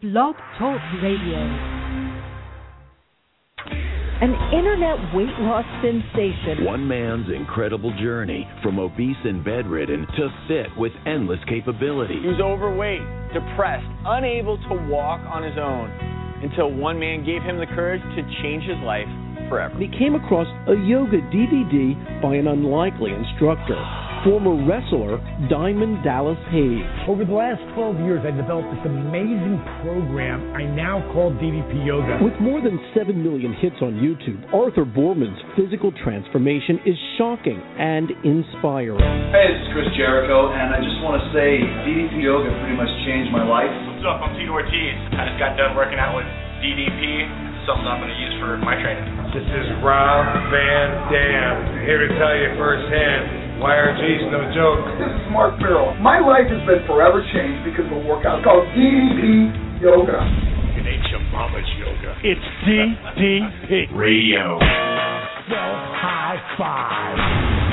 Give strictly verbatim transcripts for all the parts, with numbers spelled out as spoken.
Blog Talk Radio. An internet weight loss sensation. One man's incredible journey from obese and bedridden to fit with endless capabilities. He was overweight, depressed, unable to walk on his own until one man gave him the courage to change his life forever. He came across a yoga D V D by an unlikely instructor, former wrestler Diamond Dallas Page. Over the last twelve years, I developed this amazing program I now call D D P Yoga. With more than seven million hits on YouTube, Arthur Borman's physical transformation is shocking and inspiring. Hey, this is Chris Jericho, and I just want to say D D P Yoga pretty much changed my life. What's up? I'm Tito Ortiz. I just got done working out with D D P. Something I'm going to use for my training. This is Rob Van Dam, here to tell you firsthand, Y R G's no joke. This is Mark Farrell. My life has been forever changed because of a workout called D D P Yoga. It ain't your mama's yoga. It's D D P Radio. Well, high five.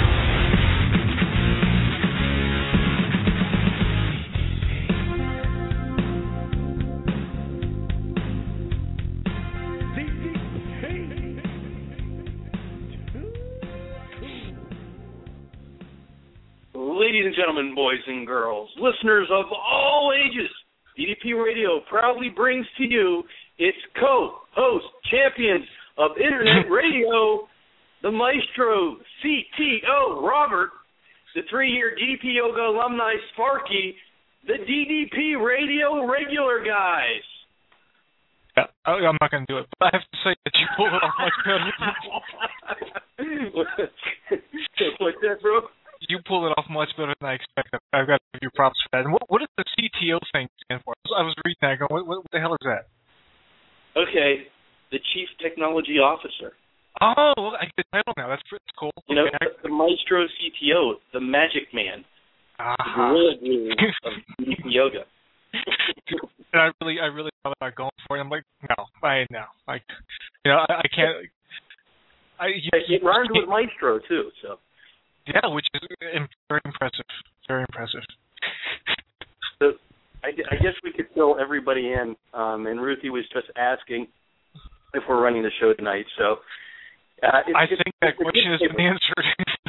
Ladies and gentlemen, boys and girls, listeners of all ages, D D P Radio proudly brings to you its co-host champions of Internet Radio, the Maestro C T O Robert, the three-year D D P Yoga alumni Sparky, the D D P Radio regular guys. Yeah, I'm not going to do it, but I have to say that you pulled it off much better. What's that, bro? You pulled it off much better than I expected. I've got to give you props for that. And what, what does the C T O thing stand for? I was reading that going, what, what the hell is that? Okay, the Chief Technology Officer. Oh, I get the title now. That's, that's cool. You know, okay. the, the Maestro C T O, the Magic Man, uh-huh. the gorilla glue of D D P Yoga. And I really, I really thought about going for it. I'm like, no, I no, like, you know, I, I can't. I, you, it rhymed with Maestro too, so. Yeah, which is very impressive. Very impressive. So, I, I guess we could fill everybody in. Um, and Ruthie was just asking if we're running the show tonight. So, uh, it's, I it's, think that question has been answered.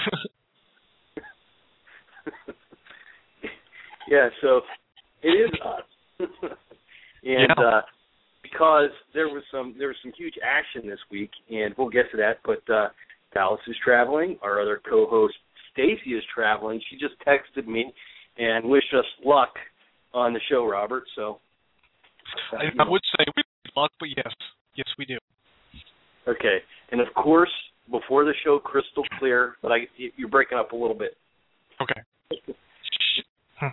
Yeah, so it is us. and yeah. uh, because there was some there was some huge action this week, and we'll get to that. But uh, Dallas is traveling. Our other co-host, Stacy, is traveling. She just texted me and wished us luck on the show, Robert. So uh, I, I would say we luck, but yes. Yes, we do. Okay. And, of course, before the show, crystal clear, but I, you're breaking up a little bit. Okay. hmm.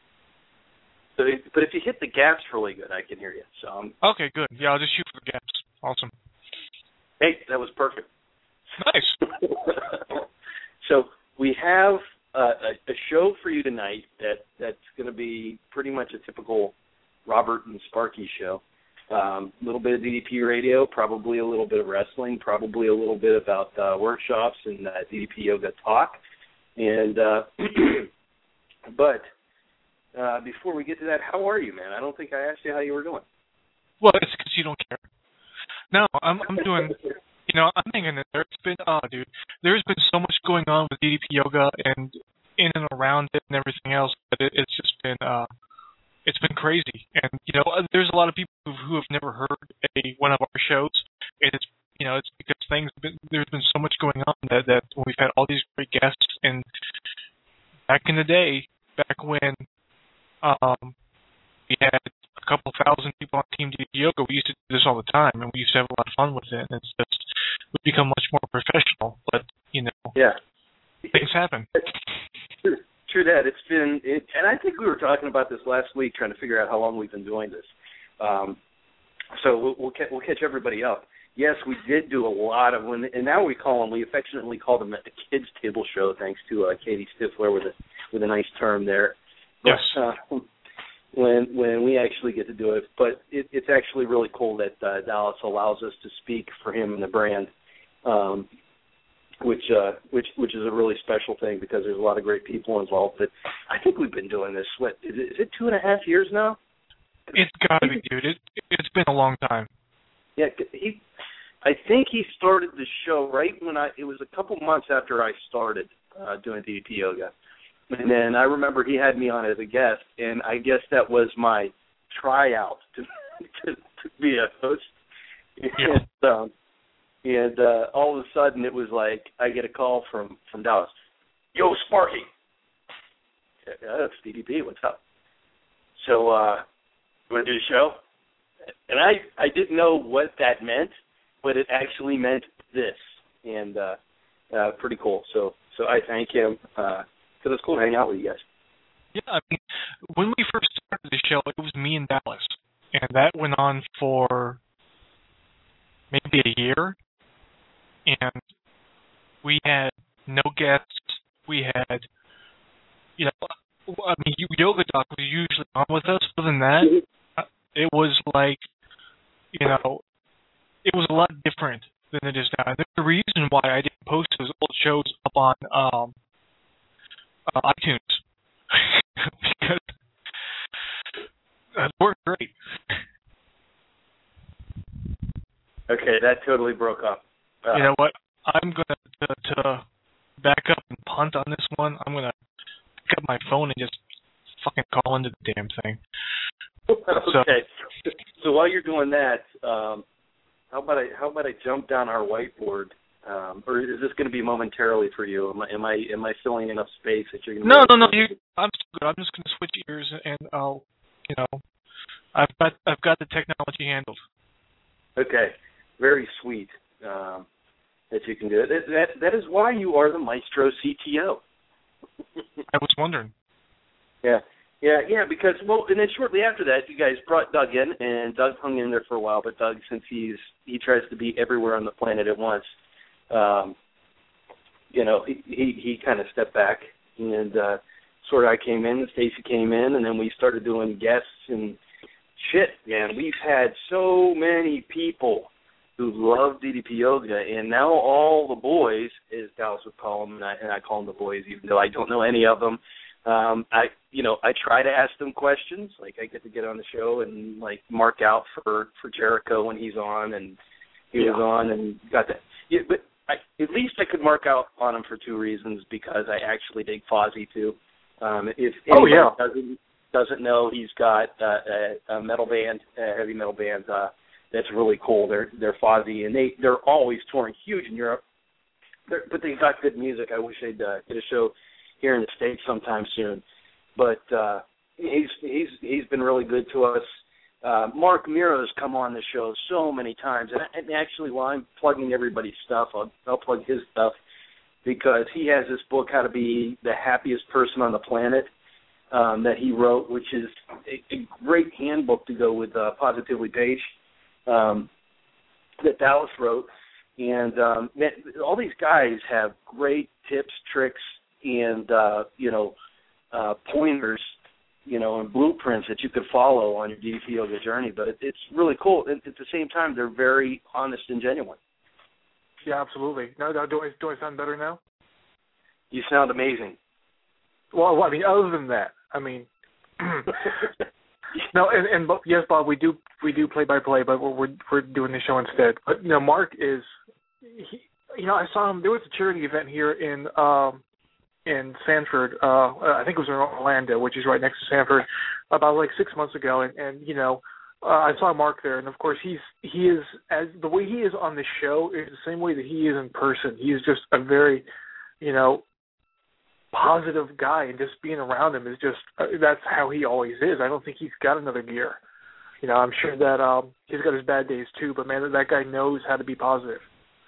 so, but if you hit the gaps really good, I can hear you. So um, Okay, good. Yeah, I'll just shoot for the gaps. Awesome. Hey, that was perfect. Nice. So we have uh, a, a show for you tonight that, that's going to be pretty much a typical Robert and Sparky show. A um, little bit of D D P radio, probably a little bit of wrestling, probably a little bit about uh, workshops and uh, D D P Yoga talk. And uh, but uh, before we get to that, how are you, man? I don't think I asked you how you were doing. Well, it's because you don't care. No, I'm I'm doing. You know, I'm hanging in there. It's been, oh, dude, there's been so much going on with D D P Yoga and in and around it and everything else, but it, it's just been, uh, it's been crazy. And, you know, there's a lot of people who, who have never heard a one of our shows, and it's, you know, it's because things, have been, there's been so much going on that, that we've had all these great guests, and back in the day, back when um, we had a couple thousand people on Team D D P Yoga, we used to do this all the time, and we used to have a lot of fun with it, and it's just, we've become much more professional, but, you know, yeah, things happen. True, true that. It's been, it, and I think we were talking about this last week, trying to figure out how long we've been doing this. Um, so we'll, we'll, we'll catch everybody up. Yes, we did do a lot of, when, and now we call them, we affectionately call them the Kids Table Show, thanks to uh, Katie Stifler with a with a nice term there. But, yes. Uh, when when we actually get to do it, but it, it's actually really cool that uh, Dallas allows us to speak for him and the brand, um, which uh, which which is a really special thing because there's a lot of great people involved. But I think we've been doing this. What is it, is it two and a half years now? It's got to be, dude. It, it's been a long time. Yeah, he. I think he started the show right when I. It was a couple months after I started uh, doing D D P yoga, and then I remember he had me on as a guest, and I guess that was my tryout to to, to be a host. Yeah. And, um, and uh, all of a sudden, it was like I get a call from from Dallas. Yo, Sparky. Yeah, that's D D P. What's up? So, uh, you want to do the show? And I, I didn't know what that meant, but it actually meant this, and uh, uh, pretty cool. So, so I thank him because uh, it's cool to hang out with you guys. Yeah, I mean, when we first started the show, it was me and Dallas, and that went on for maybe a year, and we had no guests. We had, you know, I mean, Yoga Doc was usually on with us. Other than that, it was like, you know, it was a lot different than it is now. And there's a reason why I didn't post those old shows up on um, uh, iTunes. Because it worked great. Okay, that totally broke up. Uh, you know what? I'm going to to back up and punt on this one. I'm going to pick up my phone and just fucking call into the damn thing. Okay. So, so while you're doing that, um, how about I how about I jump down our whiteboard? Um, or is this going to be momentarily for you? Am I am I am I filling enough space that you're going to? No, no, no. You, I'm still good. I'm just going to switch ears and I'll, you know, I've got I've got the technology handled. Okay, very sweet um, that you can do it. That, that that is why you are the Maestro C T O. I was wondering. Yeah. Yeah, yeah, because, well, and then shortly after that, you guys brought Doug in, and Doug hung in there for a while, but Doug, since he's he tries to be everywhere on the planet at once, um, you know, he he, he kind of stepped back, and uh, sort of I came in, and Stacy came in, and then we started doing guests, and shit, man, we've had so many people who love D D P Yoga, and now all the boys, as Dallas would call them, and I, and I call them the boys, even though I don't know any of them. Um, I, you know, I try to ask them questions. Like I get to get on the show and like mark out for, for Jericho when he's on, and he yeah. was on and got that. Yeah, but I, at least I could mark out on him for two reasons because I actually dig Fozzy too. Um, if anybody oh, yeah. doesn't doesn't know, he's got uh, a, a metal band, a heavy metal band uh, that's really cool. They're they're Fozzy, and they they're always touring huge in Europe. They're, but they've got good music. I wish they'd uh, get a show here in the States sometime soon. But uh, he's he's he's been really good to us. Uh, Mark Miro's come on the show so many times, and, and actually, while I'm plugging everybody's stuff, I'll, I'll plug his stuff because he has this book, How to Be the Happiest Person on the Planet, um, that he wrote, which is a, a great handbook to go with uh, Positively Page um, that Dallas wrote. And um, all these guys have great tips, tricks, and, uh, you know, uh, pointers, you know, and blueprints that you could follow on your D D P yoga journey. But it, it's really cool. And at the same time, they're very honest and genuine. Yeah, absolutely. Now, now do I do I sound better now? You sound amazing. Well, I mean, other than that, I mean, no, and, and yes, Bob, we do we do play by play, but we're we're, we're doing the show instead. But you know, Mark is, he, you know, I saw him. There was a charity event here in. Um, in Sanford, uh, I think it was in Orlando, which is right next to Sanford, about like six months ago, and, and you know, uh, I saw Mark there, and of course he's he is as the way he is on the show is the same way that he is in person. He is just a very, you know, positive guy, and just being around him is just uh, that's how he always is. I don't think he's got another gear. You know, I'm sure that um, he's got his bad days too, but man, that guy knows how to be positive.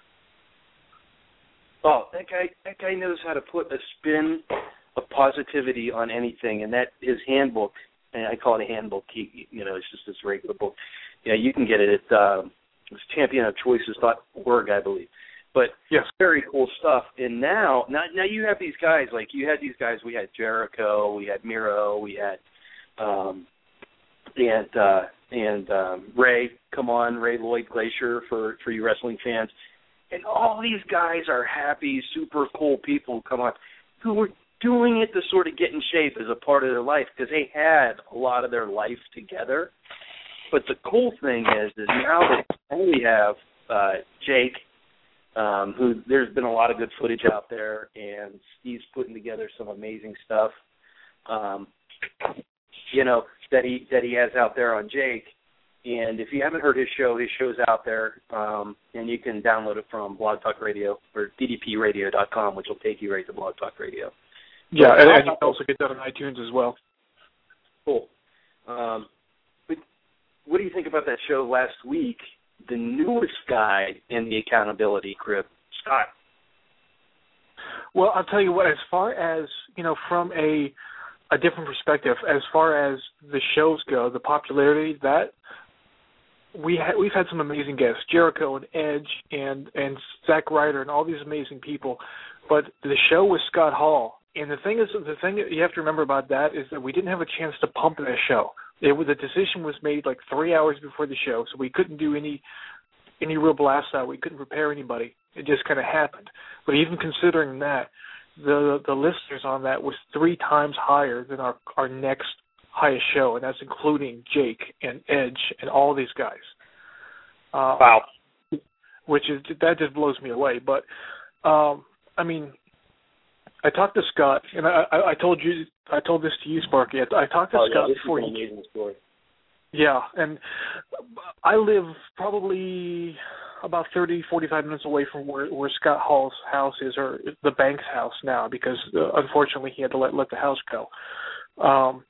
Oh, that guy! That guy knows how to put a spin of positivity on anything, and that his handbook. And I call it a handbook. He, you know, it's just this regular book. Yeah, you can get it at uh, it's champion of choices dot org, I believe. But yes, very cool stuff. And now, now, now you have these guys. Like you had these guys. We had Jericho. We had Miro. We had um, and uh, and um, Ray. Come on, Ray Lloyd Glacier for for you wrestling fans. And all these guys are happy, super cool people who come on, who were doing it to sort of get in shape as a part of their life because they had a lot of their life together. But the cool thing is, is now that we have uh, Jake, um, who there's been a lot of good footage out there, and he's putting together some amazing stuff, um, you know, that he that he has out there on Jake. And if you haven't heard his show, his show's out there, um, and you can download it from Blog Talk Radio or D D P radio dot com, which will take you right to Blog Talk Radio. Yeah, so, and, and you can also get that on iTunes as well. Cool. Um, but what do you think about that show last week? The newest guy in the accountability crib, Scott. Well, I'll tell you what, as far as, you know, from a a different perspective, as far as the shows go, the popularity, that we ha- we've had some amazing guests, Jericho and Edge and, and Zack Ryder and all these amazing people. But the show was Scott Hall. And the thing is, the thing that you have to remember about that is that we didn't have a chance to pump that show. It was, the decision was made like three hours before the show, so we couldn't do any any real blast out. We couldn't prepare anybody. It just kind of happened. But even considering that, the the listeners on that was three times higher than our our next highest show, and that's including Jake and Edge and all these guys. Uh, wow. Which is, that just blows me away. But um, I mean, I talked to Scott, and I, I, I told you, I told this to you, Sparky. I, I talked to oh, Scott yeah, this before is an he. amazing story. Yeah, and I live probably about thirty, forty-five minutes away from where, where Scott Hall's house is, or the bank's house now, because uh, unfortunately he had to let let the house go. Um,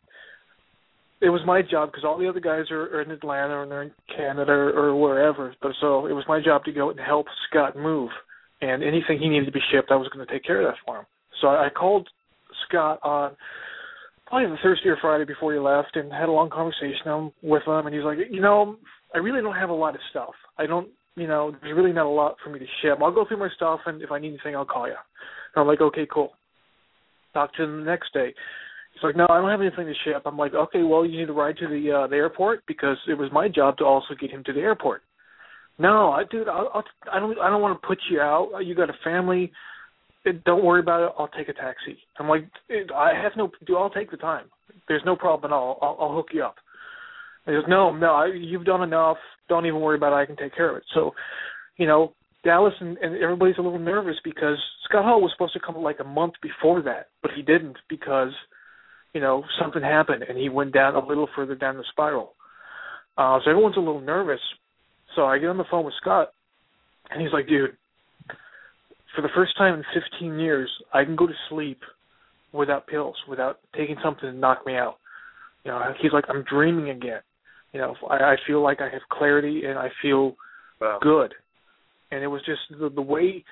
it was my job, because all the other guys are, are in Atlanta or they're in Canada or, or wherever, but so it was my job to go and help Scott move, and anything he needed to be shipped, I was going to take care of that for him. So I called Scott on probably the Thursday or Friday before he left and had a long conversation with him, and he's like, you know, I really don't have a lot of stuff. I don't, you know, there's really not a lot for me to ship. I'll go through my stuff, and if I need anything, I'll call you. And I'm like, okay, cool. Talk to him the next day. He's like, no, I don't have anything to ship. I'm like, okay, well, you need to ride to the uh, the airport, because it was my job to also get him to the airport. No, I, dude, I'll, I'll, I don't, I don't want to put you out. You got a family. Don't worry about it. I'll take a taxi. I'm like, I have no, dude, I'll take the time. There's no problem at all. I'll, I'll hook you up. He goes, no, no, I, you've done enough. Don't even worry about it. I can take care of it. So, you know, Dallas and, and everybody's a little nervous because Scott Hall was supposed to come like a month before that, but he didn't because, you know, something happened and he went down a little further down the spiral. Uh, so everyone's a little nervous. So I get on the phone with Scott, and he's like, dude, for the first time in fifteen years, I can go to sleep without pills, without taking something to knock me out. You know, he's like, I'm dreaming again. You know, I, I feel like I have clarity and I feel wow. good. And it was just the, the way,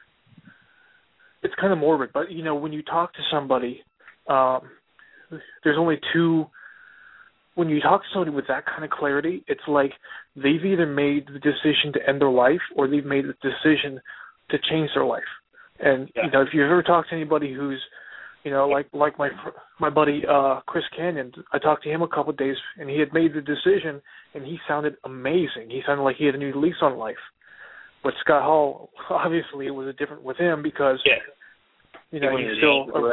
it's kind of morbid, but, you know, when you talk to somebody, um, there's only two, when you talk to somebody with that kind of clarity, it's like they've either made the decision to end their life or they've made the decision to change their life. And, yeah. you know, if you've ever talked to anybody who's, you know, like like my my buddy uh, Chris Canyon, I talked to him a couple of days, and he had made the decision, and he sounded amazing. He sounded like he had a new lease on life. But Scott Hall, obviously, it was different with him because, yeah. you know, he's still. Uh,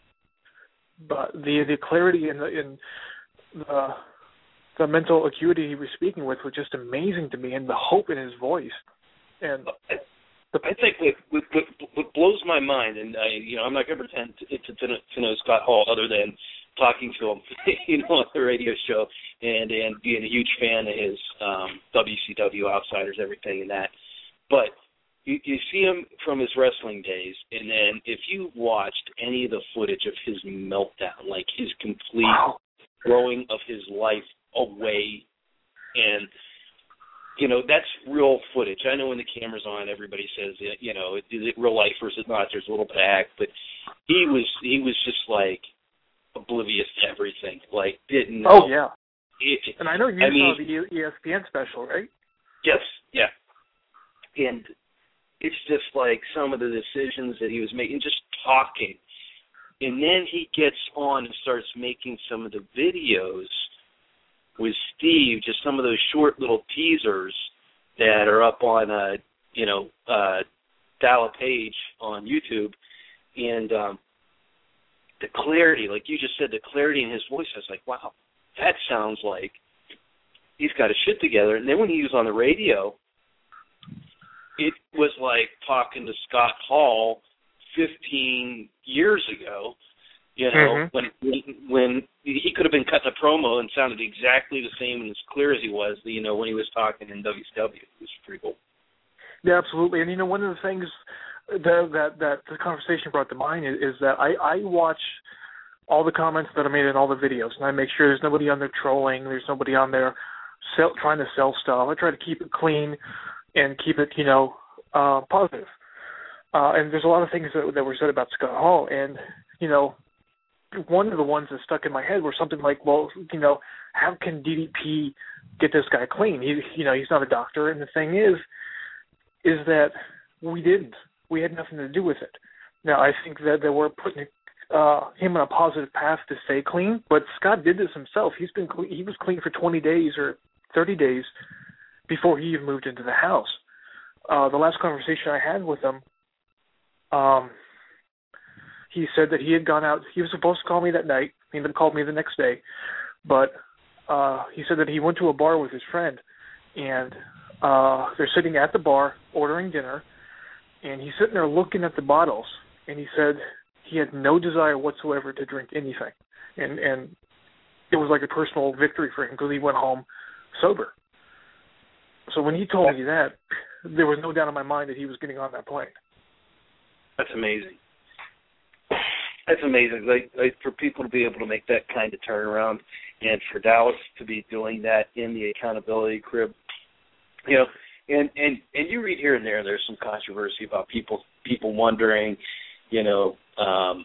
but the the clarity and the in the the mental acuity he was speaking with was just amazing to me, and the hope in his voice, and. I think what, what, what blows my mind, and I, you know, I'm not going to pretend to, to, to know Scott Hall other than talking to him, you know, on the radio show, and and being a huge fan of his um, W C W Outsiders, everything and that. But you, you see him from his wrestling days, and then if you watched any of the footage of his meltdown, like his complete wow. throwing of his life away, and you know, that's real footage. I know when the camera's on, everybody says, you know, is it real life versus not? There's a little bit of act, but he was he was just like oblivious to everything. Like didn't. Oh yeah. It, and I know you I saw mean, the E S P N special, right? Yes. Yeah. And it's just like some of the decisions that he was making, just talking, and then he gets on and starts making some of the videos with Steve, just some of those short little teasers that are up on, uh, you know, uh, Dalla Page on YouTube. And um, the clarity, like you just said, the clarity in his voice, I was like, wow, that sounds like he's got his shit together. And then when he was on the radio, it was like talking to Scott Hall fifteen years ago, you know, mm-hmm. when when he could have been cutting a promo and sounded exactly the same and as clear as he was, you know, when he was talking in W C W. It was pretty cool. Yeah, absolutely. And, you know, one of the things that that, that the conversation brought to mind is, is that I, I watch all the comments that are made in all the videos, and I make sure there's nobody on there trolling, there's nobody on there sell, trying to sell stuff. I try to keep it clean and keep it, you know, uh, positive. Uh, and there's a lot of things that, that were said about Scott Hall, and, you know, one of the ones that stuck in my head were something like, well, you know, how can D D P get this guy clean? He, you know, he's not a doctor, and the thing is, is that we didn't. We had nothing to do with it. Now, I think that, that we're putting uh, him on a positive path to stay clean, but Scott did this himself. He's been cle- he was clean for twenty days or thirty days before he even moved into the house. Uh, the last conversation I had with him, um, he said that he had gone out. He was supposed to call me that night. He even called me the next day. But uh, he said that he went to a bar with his friend, and uh, they're sitting at the bar ordering dinner, and he's sitting there looking at the bottles, and he said he had no desire whatsoever to drink anything. And, and it was like a personal victory for him because he went home sober. So when he told me that, there was no doubt in my mind that he was getting on that plane. That's amazing. That's amazing. Like, like for people to be able to make that kind of turnaround, and for Dallas to be doing that in the accountability crib, you know, and, and, and you read here and there, there's some controversy about people people wondering, you know, um,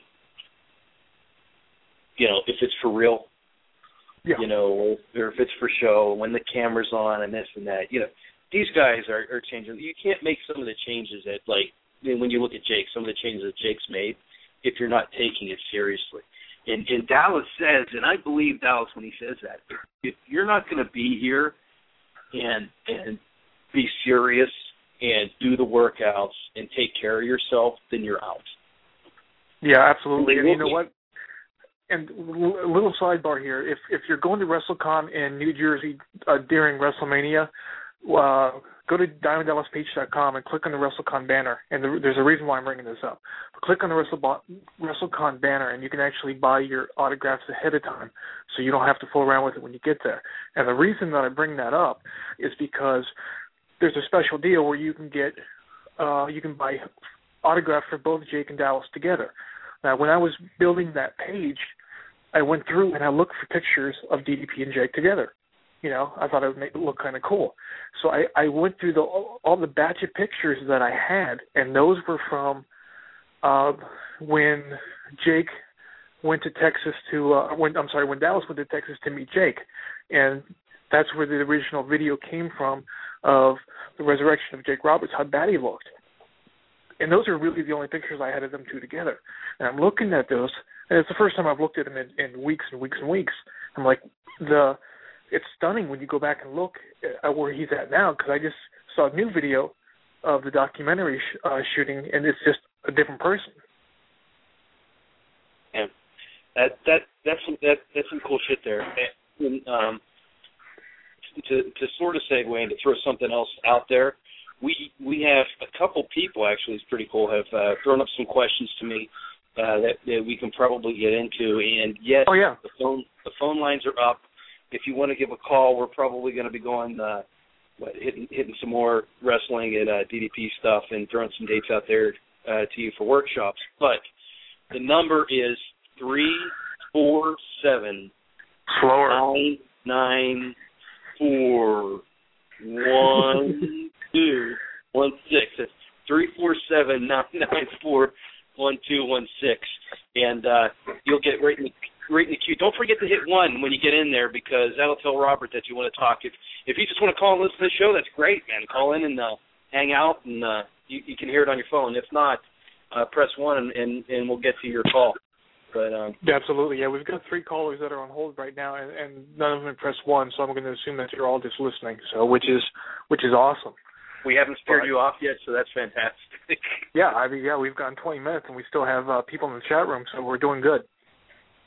you know, if it's for real, yeah. you know, or if it's for show, when the camera's on, and this and that. You know, these guys are, are changing. You can't make some of the changes that, like, when you look at Jake, some of the changes that Jake's made, if you're not taking it seriously. And, and Dallas says, and I believe Dallas when he says that, if you're not going to be here and and be serious and do the workouts and take care of yourself, then you're out. Yeah, absolutely. And you know what? And a little sidebar here. If if you're going to WrestleCon in New Jersey uh, during WrestleMania, uh, go to diamond dallas page dot com and click on the WrestleCon banner. And the, there's a reason why I'm bringing this up. But click on the Wrestle, WrestleCon banner, and you can actually buy your autographs ahead of time, so you don't have to fool around with it when you get there. And the reason that I bring that up is because there's a special deal where you can get, uh, you can buy autographs for both Jake and Dallas together. Now, when I was building that page, I went through and I looked for pictures of D D P and Jake together. You know, I thought it would make it look kind of cool. So I, I went through the all the batch of pictures that I had, and those were from uh, when Jake went to Texas to, uh, when I'm sorry, when Dallas went to Texas to meet Jake. And that's where the original video came from of the resurrection of Jake Roberts, how bad he looked. And those are really the only pictures I had of them two together. And I'm looking at those, and it's the first time I've looked at them in, in weeks and weeks and weeks. I'm like, the it's stunning when you go back and look at where he's at now, because I just saw a new video of the documentary sh- uh, shooting, and it's just a different person. Yeah, that that that's some that that's some cool shit there. And, um, to to sort of segue and to throw something else out there, we we have a couple people actually. It's pretty cool. Have uh, thrown up some questions to me uh, that, that we can probably get into. And yes, oh, yeah. the phone the phone lines are up. If you want to give a call, we're probably going to be going uh, what, hitting hitting some more wrestling and uh, D D P stuff and throwing some dates out there uh, to you for workshops. But the number is three four seven slower nine nine four one two one six. That's three four seven nine nine four one two one six, and uh, you'll get right in the right in the queue. Don't forget to hit one when you get in there, because that'll tell Robert that you want to talk. If if you just want to call and listen to the show, that's great, man. Call in and uh, hang out, and uh, you, you can hear it on your phone. If not, uh, press one, and, and, and we'll get to your call. But um, absolutely, yeah. We've got three callers that are on hold right now, and, and none of them have pressed one. So I'm going to assume that you're all just listening. So which is which is awesome. We haven't scared but, you off yet, so that's fantastic. yeah, I mean, yeah, we've gone twenty minutes, and we still have uh, people in the chat room, so we're doing good.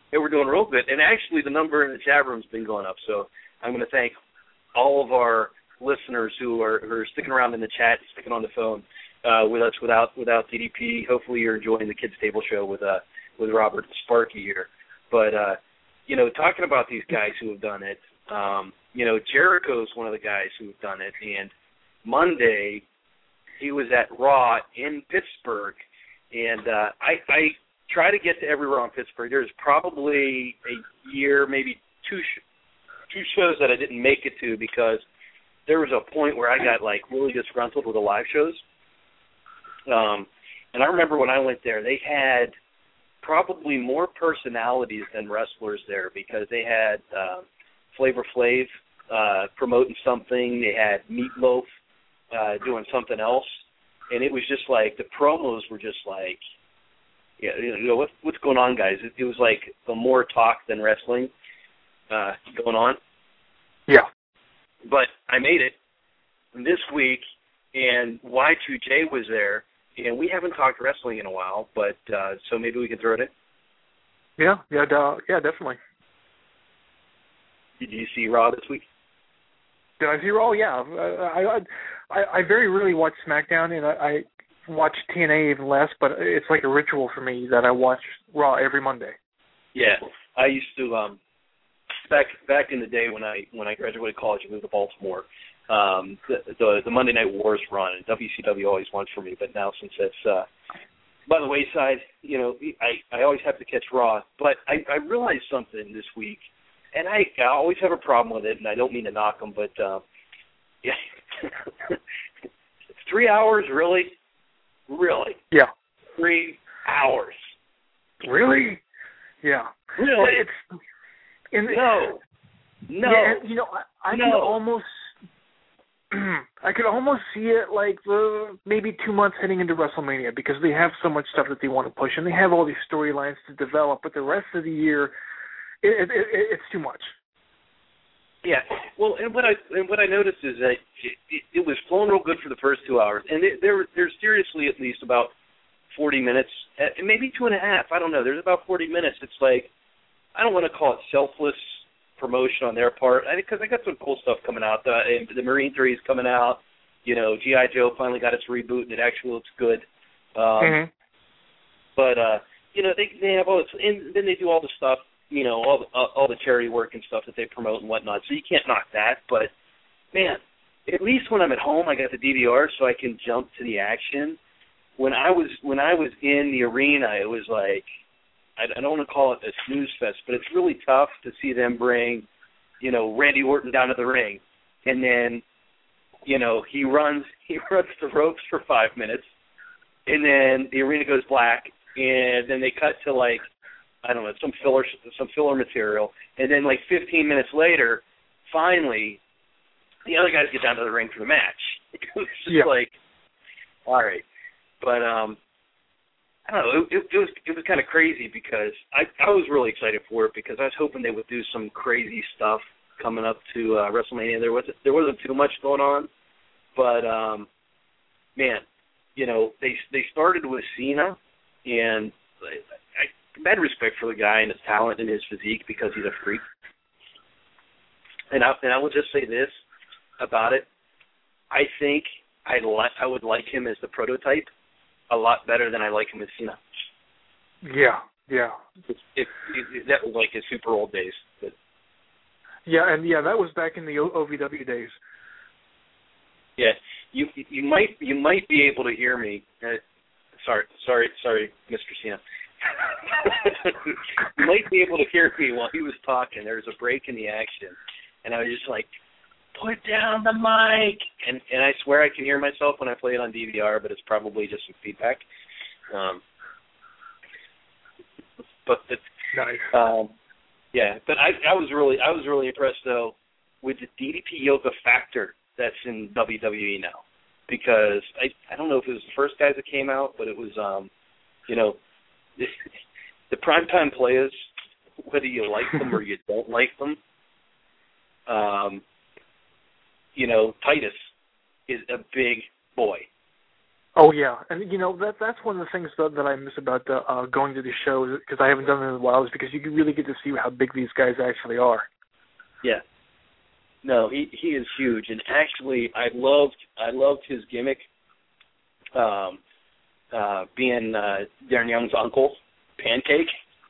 Hey, we're doing real good. And actually, the number in the chat room has been going up. So I'm going to thank all of our listeners who are, who are sticking around in the chat, sticking on the phone uh, with us without without D D P. Hopefully, you're enjoying the Kids Table Show with uh with Robert and Sparky here. But uh, you know, talking about these guys who have done it, um, you know, Jericho's one of the guys who have done it. And Monday, he was at Raw in Pittsburgh, and uh, I, I try to get to every Raw in Pittsburgh. There's probably a year, maybe two sh- two shows that I didn't make it to because there was a point where I got like really disgruntled with the live shows. Um, and I remember when I went there, they had probably more personalities than wrestlers there because they had uh, Flavor Flav uh, promoting something. They had Meatloaf uh, doing something else. And it was just like the promos were just like, yeah, you know, what, what's going on, guys? It, it was like the more talk than wrestling uh, going on. Yeah. But I made it this week, and Y two J was there, and we haven't talked wrestling in a while, but uh, so maybe we can throw it in. Yeah, yeah, uh, yeah, definitely. Did you see Raw this week? Did I see Raw? Yeah, I I, I very rarely watch SmackDown, and I, I watch T N A even less. But it's like a ritual for me that I watch Raw every Monday. Yeah, I used to um, back back in the day when I when I graduated college and moved to Baltimore. Um, the, the the Monday Night Wars run, and W C W always won for me. But now since it's uh, by the wayside, you know, I, I always have to catch Raw. But I, I realized something this week, and I, I always have a problem with it, and I don't mean to knock them, but uh, yeah, three hours, really, really, yeah, three hours, really, yeah, really, it's in, no, no, yeah, and, you know, I, I no. can almost. I could almost see it like uh, maybe two months heading into WrestleMania because they have so much stuff that they want to push and they have all these storylines to develop. But the rest of the year, it, it, it, it's too much. Yeah, well, and what I and what I noticed is that it, it, it was flowing real good for the first two hours, and it, there there's seriously at least about forty minutes, and maybe two and a half. I don't know. There's about forty minutes. It's like I don't want to call it selfless promotion on their part, because I, I got some cool stuff coming out. The, the Marine three is coming out. You know, G I. Joe finally got its reboot, and it actually looks good. Um, mm-hmm. But, uh, you know, they they have all this, and then they do all the stuff, you know, all the, uh, all the charity work and stuff that they promote and whatnot, so you can't knock that. But, man, at least when I'm at home, I got the D V R so I can jump to the action. When I was when I was in the arena, it was like, I don't want to call it a snooze fest, but it's really tough to see them bring, you know, Randy Orton down to the ring, and then, you know, he runs he runs the ropes for five minutes, and then the arena goes black, and then they cut to like, I don't know, some filler some filler material, and then like fifteen minutes later, finally, the other guys get down to the ring for the match. It was just yeah. like, all right, but um. I don't know, it, it was it was kind of crazy because I, I was really excited for it because I was hoping they would do some crazy stuff coming up to uh, WrestleMania. There wasn't there wasn't too much going on, but um, man, you know they they started with Cena, and I, I had respect for the guy and his talent and his physique because he's a freak. And I and I will just say this about it: I think I li- I would like him as the prototype a lot better than I like him as Cena. Yeah, yeah. If, if, if that was like his super old days. But. Yeah, and yeah, that was back in the O V W days. Yeah, you you might you might be able to hear me. Uh, sorry, sorry, sorry, Mister Cena. You might be able to hear me while he was talking. There was a break in the action, and I was just like, put down the mic, and and I swear I can hear myself when I play it on D V R, but it's probably just some feedback. Um, but it's, nice. Um, yeah, but I I was really I was really impressed though with the D D P Yoga factor that's in W W E now, because I I don't know if it was the first guys that came out, but it was um you know the primetime players, whether you like them or you don't like them. Um, You know, Titus is a big boy. Oh yeah, and you know that that's one of the things that, that I miss about the, uh, going to the show because I haven't done it in a while is because you can really get to see how big these guys actually are. Yeah. No, he he is huge, and actually, I loved I loved his gimmick, um, uh, being uh, Darren Young's uncle, Pancake.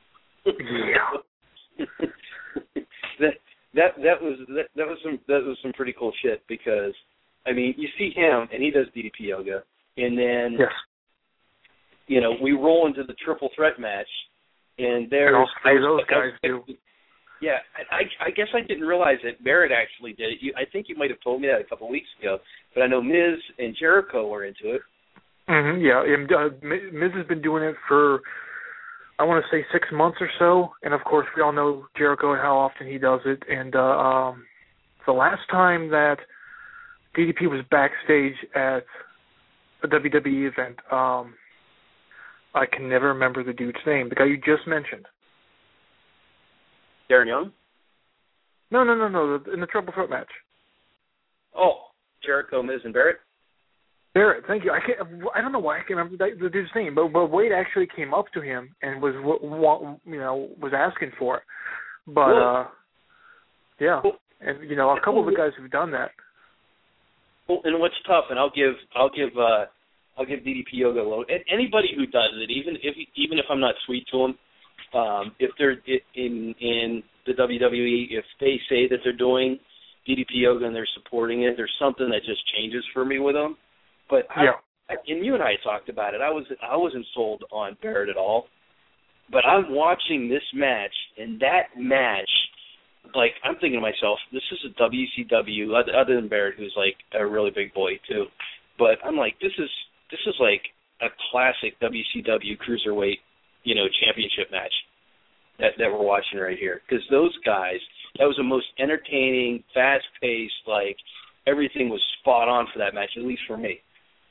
Yeah. that that that was that, that was some that was some pretty cool shit because I mean you see him and he does D D P yoga. And then, yes. you know, we roll into the triple threat match, and there's and those guys do. Yeah, I, I guess I didn't realize that Barrett actually did it. You, I think you might have told me that a couple of weeks ago, but I know Miz and Jericho were into it. Mm-hmm, yeah, and uh, Miz has been doing it for, I want to say, six months or so, and of course we all know Jericho and how often he does it. And uh, um, the last time that D D P was backstage at a W W E event. Um, I can never remember the dude's name. The guy you just mentioned. Darren Young? No, no, no, no. In the triple threat match. Oh, Jericho, Miz, and Barrett. Barrett, thank you. I can't. I don't know why I can't remember the, the dude's name, but but Wade actually came up to him and was you know was asking for it. But well, uh, yeah, well, and you know a couple of the guys who've done that. Well, and what's tough, and I'll give I'll give uh, I'll give D D P yoga a load. Anybody who does it, even if even if I'm not sweet to them, um, if they're in in the W W E, if they say that they're doing D D P yoga and they're supporting it, there's something that just changes for me with them. But yeah, I, and you and I talked about it. I was I wasn't sold on Barrett at all, but I'm watching this match, and that match. Like, I'm thinking to myself, this is a W C W, other than Barrett, who's, like, a really big boy, too. But I'm like, this is, this is like, a classic W C W cruiserweight, you know, championship match that, that we're watching right here. Because those guys, that was the most entertaining, fast-paced, like, everything was spot on for that match, at least for me.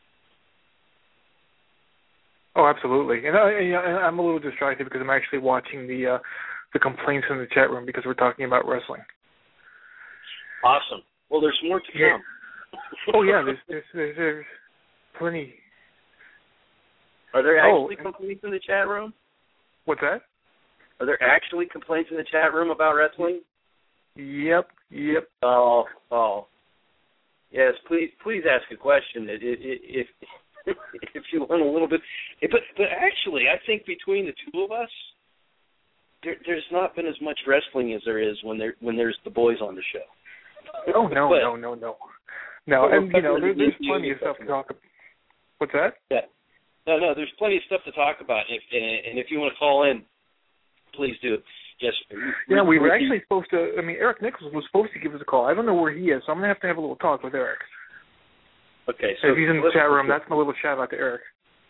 Oh, absolutely. And, I, and I'm a little distracted because I'm actually watching the... Uh, the complaints in the chat room because we're talking about wrestling. Awesome. Well, there's more to yeah. come. Oh, yeah, there's, there's, there's, there's plenty. Are there actually oh, complaints in the chat room? What's that? Are there actually complaints in the chat room about wrestling? Yep, yep. Oh, oh. Yes, please please ask a question if, if, if you want a little bit. But, but actually, I think between the two of us, There, there's not been as much wrestling as there is when there when there's the boys on the show. Oh no but, no no no no! And you know there, there's plenty of stuff to talk about. What's that? Yeah, no no. There's plenty of stuff to talk about. If, and, and if you want to call in, please do. Yes. Yeah, we were actually supposed to. I mean, Eric Nichols was supposed to give us a call. I don't know where he is, so I'm gonna have to have a little talk with Eric. Okay. So if he's in the chat room, that's my little shout out to Eric.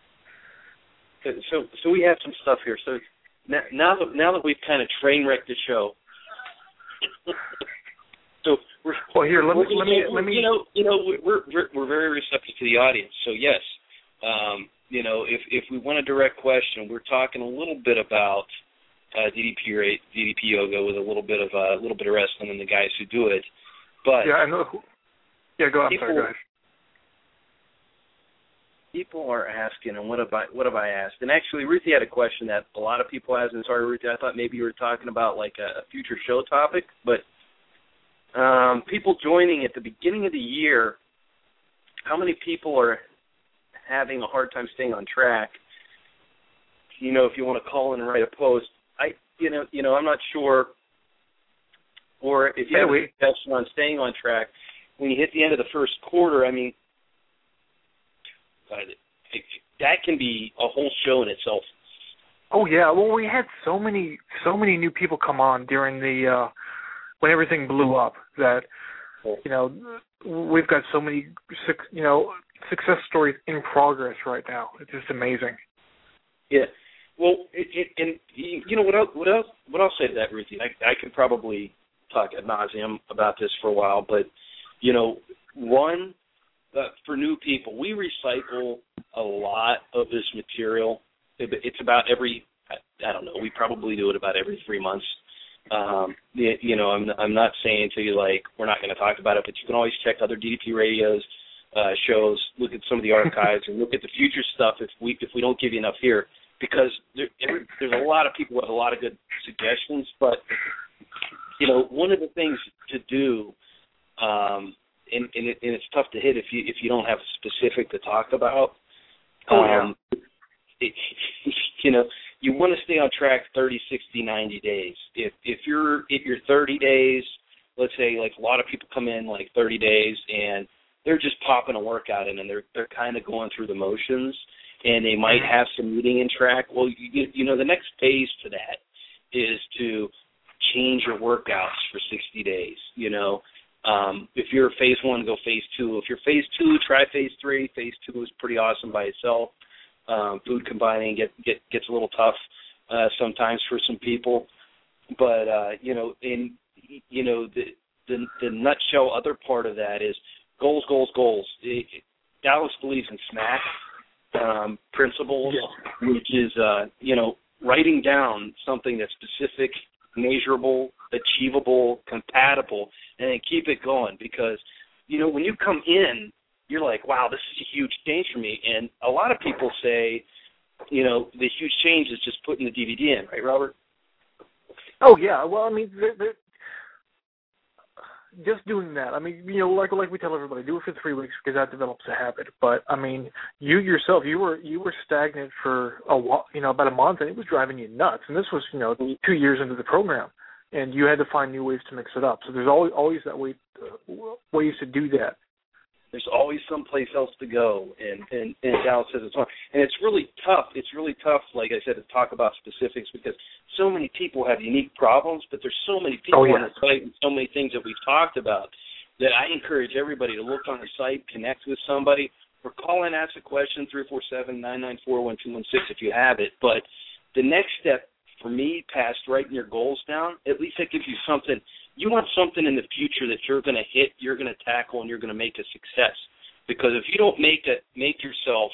So so we have some stuff here. So. Now, now that now that we've kind of train wrecked the show, so we're well here. Let me let me know, let me. You know, you know, we're we're we're very receptive to the audience. So yes, um, you know, if if we want a direct question, we're talking a little bit about uh, D D P D D P yoga with a little bit of a uh, little bit of wrestling and the guys who do it. But yeah, I know. Yeah, go on. People, sorry, guys. People are asking, and what have I what have I asked? And actually, Ruthie had a question that a lot of people asked. And sorry, Ruthie, I thought maybe you were talking about like a, a future show topic. But um, people joining at the beginning of the year, how many people are having a hard time staying on track? You know, if you want to call in and write a post, I you know you know I'm not sure. Or if you have a suggestion on staying on track, when you hit the end of the first quarter, I mean. That can be a whole show in itself. Oh yeah, well we had so many so many new people come on during the uh, when everything blew up that you know we've got so many you know success stories in progress right now. It's just amazing. Yeah, well, it, it, and you know what else, what else what I'll say to that, Ruthie. I, I could probably talk ad nauseum about this for a while, but you know, one. Uh, for new people, we recycle a lot of this material. It, it's about every, I, I don't know, we probably do it about every three months. Um, you, you know, I'm I'm not saying to you, like, we're not going to talk about it, but you can always check other D D P radios, uh, shows, look at some of the archives, and look at the future stuff if we if we don't give you enough here, because there, every, there's a lot of people with a lot of good suggestions. But you know, one of the things to do, um, and, and, it, and it's tough to hit if you if you don't have specific to talk about. Oh yeah. Um, it, you know, you want to stay on track thirty, sixty, ninety days. If if you're if you're thirty days, let's say like a lot of people come in like thirty days and they're just popping a workout in and they're they're kind of going through the motions and they might have some meeting in track. Well, you you know the next phase to that is to change your workouts for sixty days. You know, um, if you're phase one, go phase two. If you're phase two, try phase three. Phase two is pretty awesome by itself. Um, food combining get, get gets a little tough uh, sometimes for some people, but uh, you know, in you know the, the the nutshell other part of that is goals, goals, goals. It, it, Dallas believes in SMART um, principles, yeah. which is uh, you know writing down something that's specific, measurable, achievable, compatible, and then keep it going. Because you know when you come in, you're like, wow, this is a huge change for me. And a lot of people say, you know, the huge change is just putting the D V D in, right, Robert? Oh, yeah. Well, I mean, they're, they're just doing that. I mean, you know, like like we tell everybody, do it for three weeks because that develops a habit. But, I mean, you yourself, you were you were stagnant for, a while, you know, about a month, and it was driving you nuts. And this was, you know, two years into the program. And you had to find new ways to mix it up. So there's always, always that way, uh, ways to do that. There's always someplace else to go, and, and, and Dallas says it's fun. And it's really tough. It's really tough, like I said, to talk about specifics because so many people have unique problems, but there's so many people oh, yeah. on the site and so many things that we've talked about that I encourage everybody to look on the site, connect with somebody, or call in, ask a question, three four seven, nine nine four, one two one six if you have it. But the next step for me, past writing your goals down, at least that gives you something. You want something in the future that you're going to hit, you're going to tackle, and you're going to make a success. Because if you don't make it, make yourself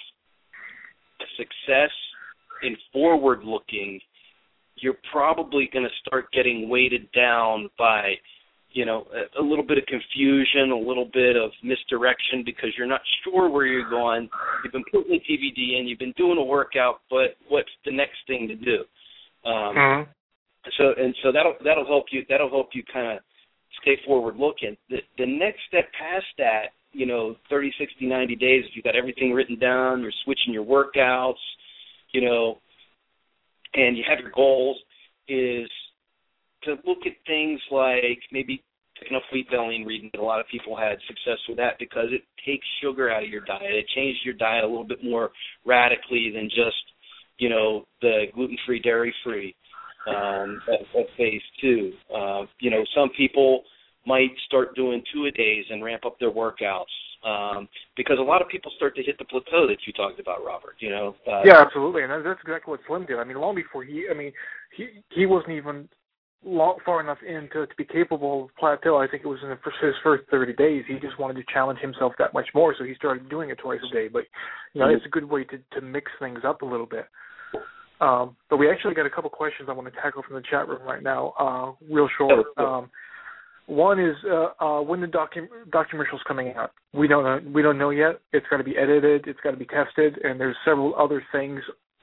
a success and forward-looking, you're probably going to start getting weighted down by, you know, a, a little bit of confusion, a little bit of misdirection because you're not sure where you're going. You've been putting the D V D in, you've been doing a workout, but what's the next thing to do? Um, mm-hmm. So and so that'll that'll help you that'll help you kind of stay forward looking. The the next step past that, you know, thirty, sixty, ninety days, if you've got everything written down, you're switching your workouts, you know, and you have your goals, is to look at things like maybe picking up wheat belly and reading. A lot of people had success with that because it takes sugar out of your diet. It changes your diet a little bit more radically than just, you know, the gluten-free, dairy-free. Um, at, at phase two. Uh, you know, some people might start doing two-a-days and ramp up their workouts um, because a lot of people start to hit the plateau that you talked about, Robert, you know. Uh, yeah, absolutely, and that's exactly what Slim did. I mean, long before he, I mean, he he wasn't even long, far enough in to, to be capable of plateau. I think it was in the, his first thirty days. He just wanted to challenge himself that much more, so he started doing it twice a day. But, you know, mm-hmm. it's a good way to, to mix things up a little bit. Um, but we actually got a couple questions I want to tackle from the chat room right now, uh, real short. Um, one is uh, uh, when the docu- documentary is coming out. We don't know, we don't know yet. It's got to be edited. It's got to be tested, and there's several other things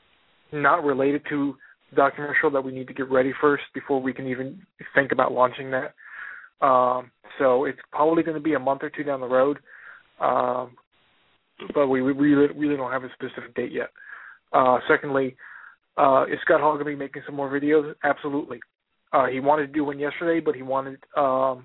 not related to the documentary that we need to get ready first before we can even think about launching that. Um, so it's probably going to be a month or two down the road, um, but we, we really really don't have a specific date yet. Uh, secondly. Uh, is Scott Hall going to be making some more videos? Absolutely. Uh, he wanted to do one yesterday, but he wanted um,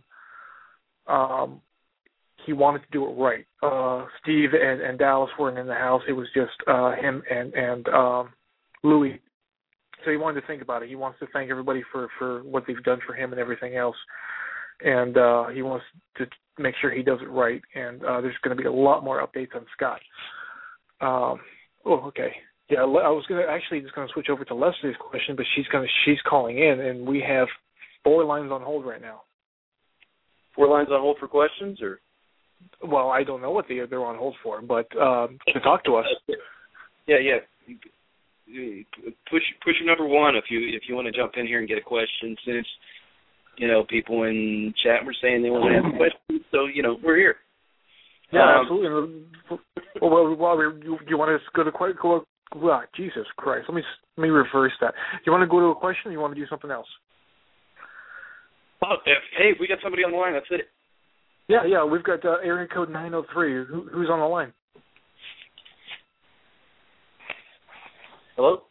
um, he wanted to do it right. Uh, Steve and, and Dallas weren't in the house. It was just uh, him and and um, Louis. So he wanted to think about it. He wants to thank everybody for, for what they've done for him and everything else. And uh, he wants to make sure he does it right. And uh, there's going to be a lot more updates on Scott. Um, oh, okay. Yeah, I was gonna actually just gonna switch over to Leslie's question, but she's gonna she's calling in, and we have four lines on hold right now. Four lines on hold for questions, or? Well, I don't know what they they're on hold for, but um, to talk to us. Yeah, yeah. Push push number one if you if you want to jump in here and get a question, since you know people in chat were saying they want to ask questions, so you know we're here. Yeah, um, absolutely. Well, well, well you, you want to go to quite go? Well, Jesus Christ. Let me let me reverse that. You want to go to a question, or you want to do something else? Oh, if, hey, we got somebody on the line. That's it. Yeah, yeah. We've got uh, area code nine oh three. Who, who's on the line? Hello.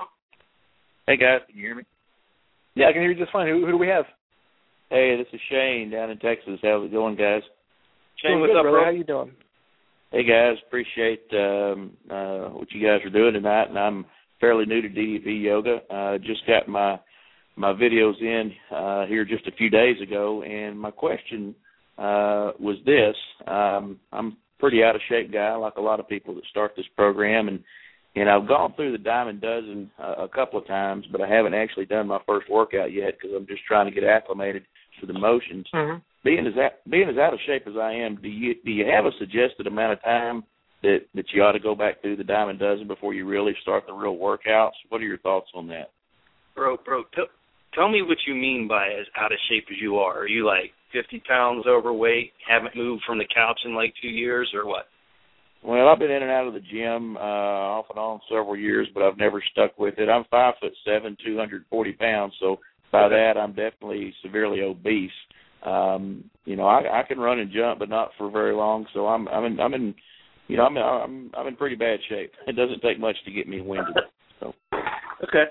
Hey guys, can you hear me? Yeah, I can hear you just fine. Who, who do we have? Hey, this is Shane down in Texas. How's it going, guys? Shane, doing what's good, up, brother? bro? How you doing? Hey guys, appreciate um, uh, what you guys are doing tonight. And I'm fairly new to D D P yoga. Uh, just got my my videos in uh, here just a few days ago, and my question uh, was this: um, I'm a pretty out of shape guy, like a lot of people that start this program, and and I've gone through the Diamond Dozen uh, a couple of times, but I haven't actually done my first workout yet because I'm just trying to get acclimated to the motions. Mm-hmm. Being as that, being as out of shape as I am, do you do you have a suggested amount of time that, that you ought to go back through the Diamond Dozen before you really start the real workouts? What are your thoughts on that? Bro, bro, t- tell me what you mean by as out of shape as you are. Are you like fifty pounds overweight, haven't moved from the couch in like two years, or what? Well, I've been in and out of the gym uh, off and on several years, but I've never stuck with it. I'm five foot seven, two hundred forty pounds, so by that I'm definitely severely obese. Um, you know, I, I can run and jump, but not for very long. So I'm, I'm in, I'm in, you know, I'm, in, I'm, I'm in pretty bad shape. It doesn't take much to get me winded. So. Okay.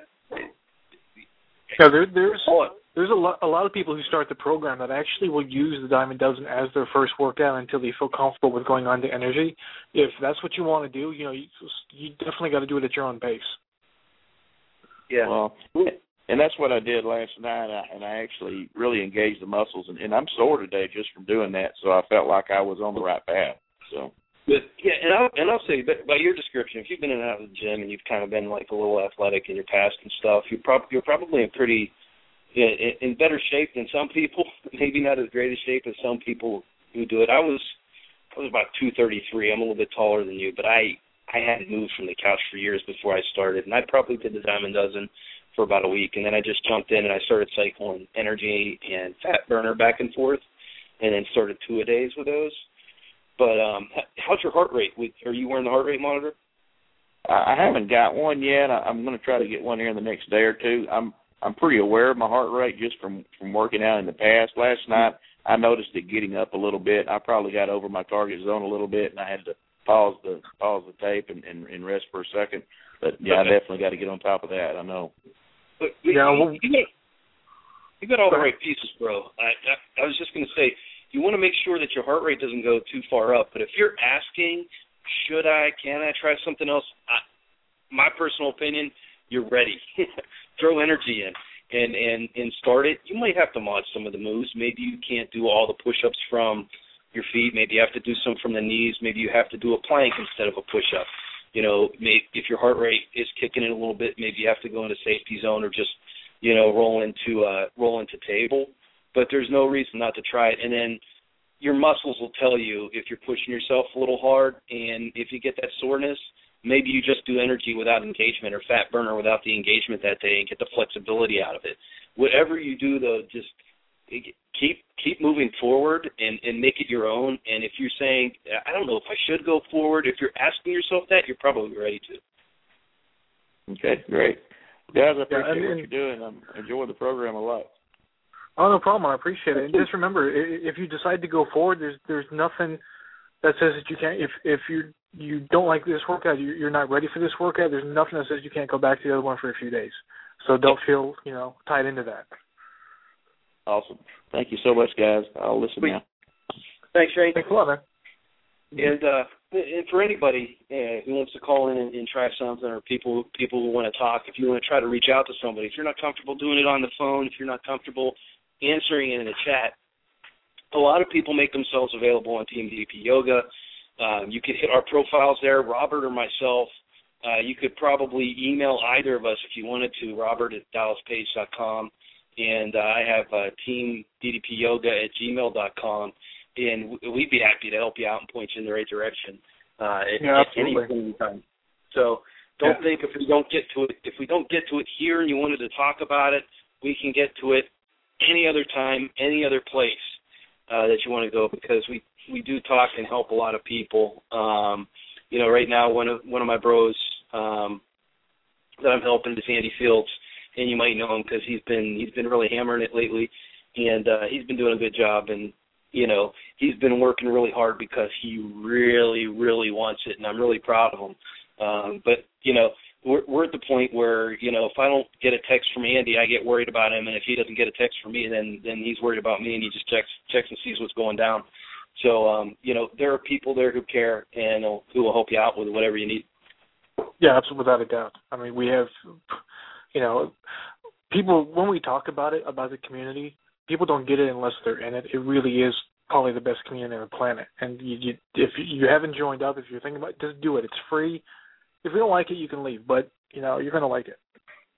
Yeah, there, there's there's a lot a lot of people who start the program that actually will use the Diamond Dozen as their first workout until they feel comfortable with going on to energy. If that's what you want to do, you know, you, you definitely got to do it at your own pace. Yeah. Well, and that's what I did last night, and I actually really engaged the muscles, and, and I'm sore today just from doing that. So I felt like I was on the right path. So. But, yeah, and I'll, and I'll say, by your description, if you've been in and out of the gym and you've kind of been like a little athletic in your past and stuff, you're, prob- you're probably in pretty in, in better shape than some people. Maybe not as great a shape as some people who do it. I was I was about two thirty-three. I'm a little bit taller than you, but I I hadn't moved from the couch for years before I started, and I probably did the Diamond Dozen for about a week, and then I just jumped in and I started cycling energy and fat burner back and forth, and then started two a days with those. But um, how's your heart rate? Are you wearing the heart rate monitor? I haven't got one yet. I'm going to try to get one here in the next day or two. I'm I'm pretty aware of my heart rate just from, from working out in the past. Last night I noticed it getting up a little bit. I probably got over my target zone a little bit, and I had to pause the pause the tape and, and, and rest for a second. But yeah, okay. I definitely got to get on top of that. I know. But you, yeah, well, you, got, you got all the right pieces, bro. I I, I was just going to say, you want to make sure that your heart rate doesn't go too far up. But if you're asking, should I, can I try something else? I, my personal opinion, you're ready. Throw energy in and, and, and start it. You might have to mod some of the moves. Maybe you can't do all the push-ups from your feet. Maybe you have to do some from the knees. Maybe you have to do a plank instead of a push-up. You know, maybe if your heart rate is kicking in a little bit, maybe you have to go into safety zone or just, you know, roll into uh, roll into table. But there's no reason not to try it. And then your muscles will tell you if you're pushing yourself a little hard, and if you get that soreness, maybe you just do energy without engagement or fat burner without the engagement that day and get the flexibility out of it. Whatever you do, though, just keep keep moving forward and, and make it your own. And if you're saying, I don't know if I should go forward, if you're asking yourself that, you're probably ready to. Okay, great. Guys, I appreciate yeah, and, what you're doing. I'm enjoying the program a lot. Oh, no problem. I appreciate it. And just remember, if you decide to go forward, there's there's nothing that says that you can't. If if you you don't like this workout, you're not ready for this workout, there's nothing that says you can't go back to the other one for a few days. So don't feel, you know, tied into that. Awesome. Thank you so much, guys. I'll listen now. Thanks, Shane. Thanks a lot, man. And uh, and for anybody uh, who wants to call in and, and try something, or people people who want to talk, if you want to try to reach out to somebody, if you're not comfortable doing it on the phone, if you're not comfortable answering it in a chat, a lot of people make themselves available on Team D D P Yoga. Um, you could hit our profiles there, Robert or myself. Uh, you could probably email either of us if you wanted to, Robert at dallas page dot com. And uh, I have uh, Team D D P Yoga at gmail dot com. And we'd be happy to help you out and point you in the right direction uh, at, yeah, at any point in time. So don't yeah. think if we don't get to it, if we don't get to it here and you wanted to talk about it, we can get to it any other time, any other place uh, that you want to go, because we we do talk and help a lot of people. Um, you know, right now one of one of my bros um, that I'm helping is Andy Fields, and you might know him because he's been he's been really hammering it lately, and uh, he's been doing a good job. And you know, he's been working really hard because he really, really wants it, and I'm really proud of him. Um, but you know, we're, we're at the point where you know, if I don't get a text from Andy, I get worried about him, and if he doesn't get a text from me, then then he's worried about me, and he just checks checks and sees what's going down. So um, you know, there are people there who care and uh, who will help you out with whatever you need. Yeah, absolutely, without a doubt. I mean, we have, you know, people when we talk about it about the community. People don't get it unless they're in it. It really is probably the best community on the planet. And you, you, if you haven't joined up, if you're thinking about it, just do it. It's free. If you don't like it, you can leave. But, you know, you're going to like it.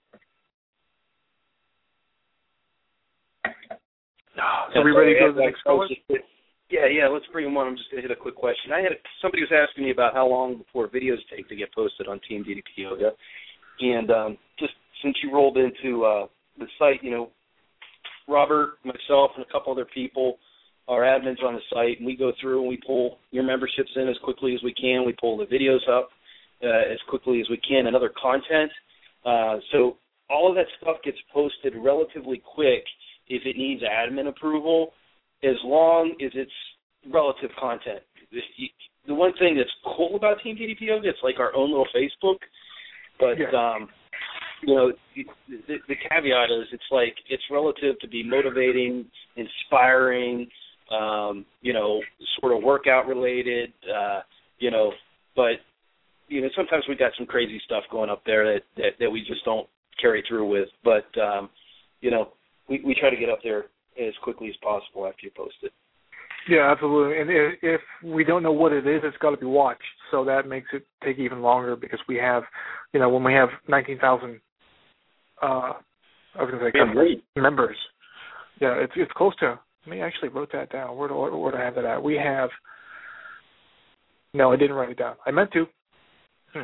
So are we ready to go to the next caller? Yeah, yeah, let's bring them on. I'm just going to hit a quick question. I had somebody was asking me about how long before videos take to get posted on Team D D P Yoga. And um, just since you rolled into uh, the site, you know, Robert, myself, and a couple other people are admins on the site, and we go through and we pull your memberships in as quickly as we can. We pull the videos up uh, as quickly as we can and other content. Uh, so all of that stuff gets posted relatively quick if it needs admin approval, as long as it's relative content. The one thing that's cool about Team D D P Yoga, it's like our own little Facebook, but yeah. um, you know, the, the caveat is it's like it's relative to be motivating, inspiring, um, you know, sort of workout related, uh, you know, but, you know, sometimes we got some crazy stuff going up there that, that, that we just don't carry through with. But, um, you know, we, we try to get up there as quickly as possible after you post it. Yeah, absolutely. And if we don't know what it is, it's got to be watched. So that makes it take even longer because we have, you know, when we have nineteen thousand Uh, I was going to say customers, members. Yeah, it's it's close to. Let me actually wrote that down. Where do, where do I have that at? We have. No, I didn't write it down. I meant to. Hmm.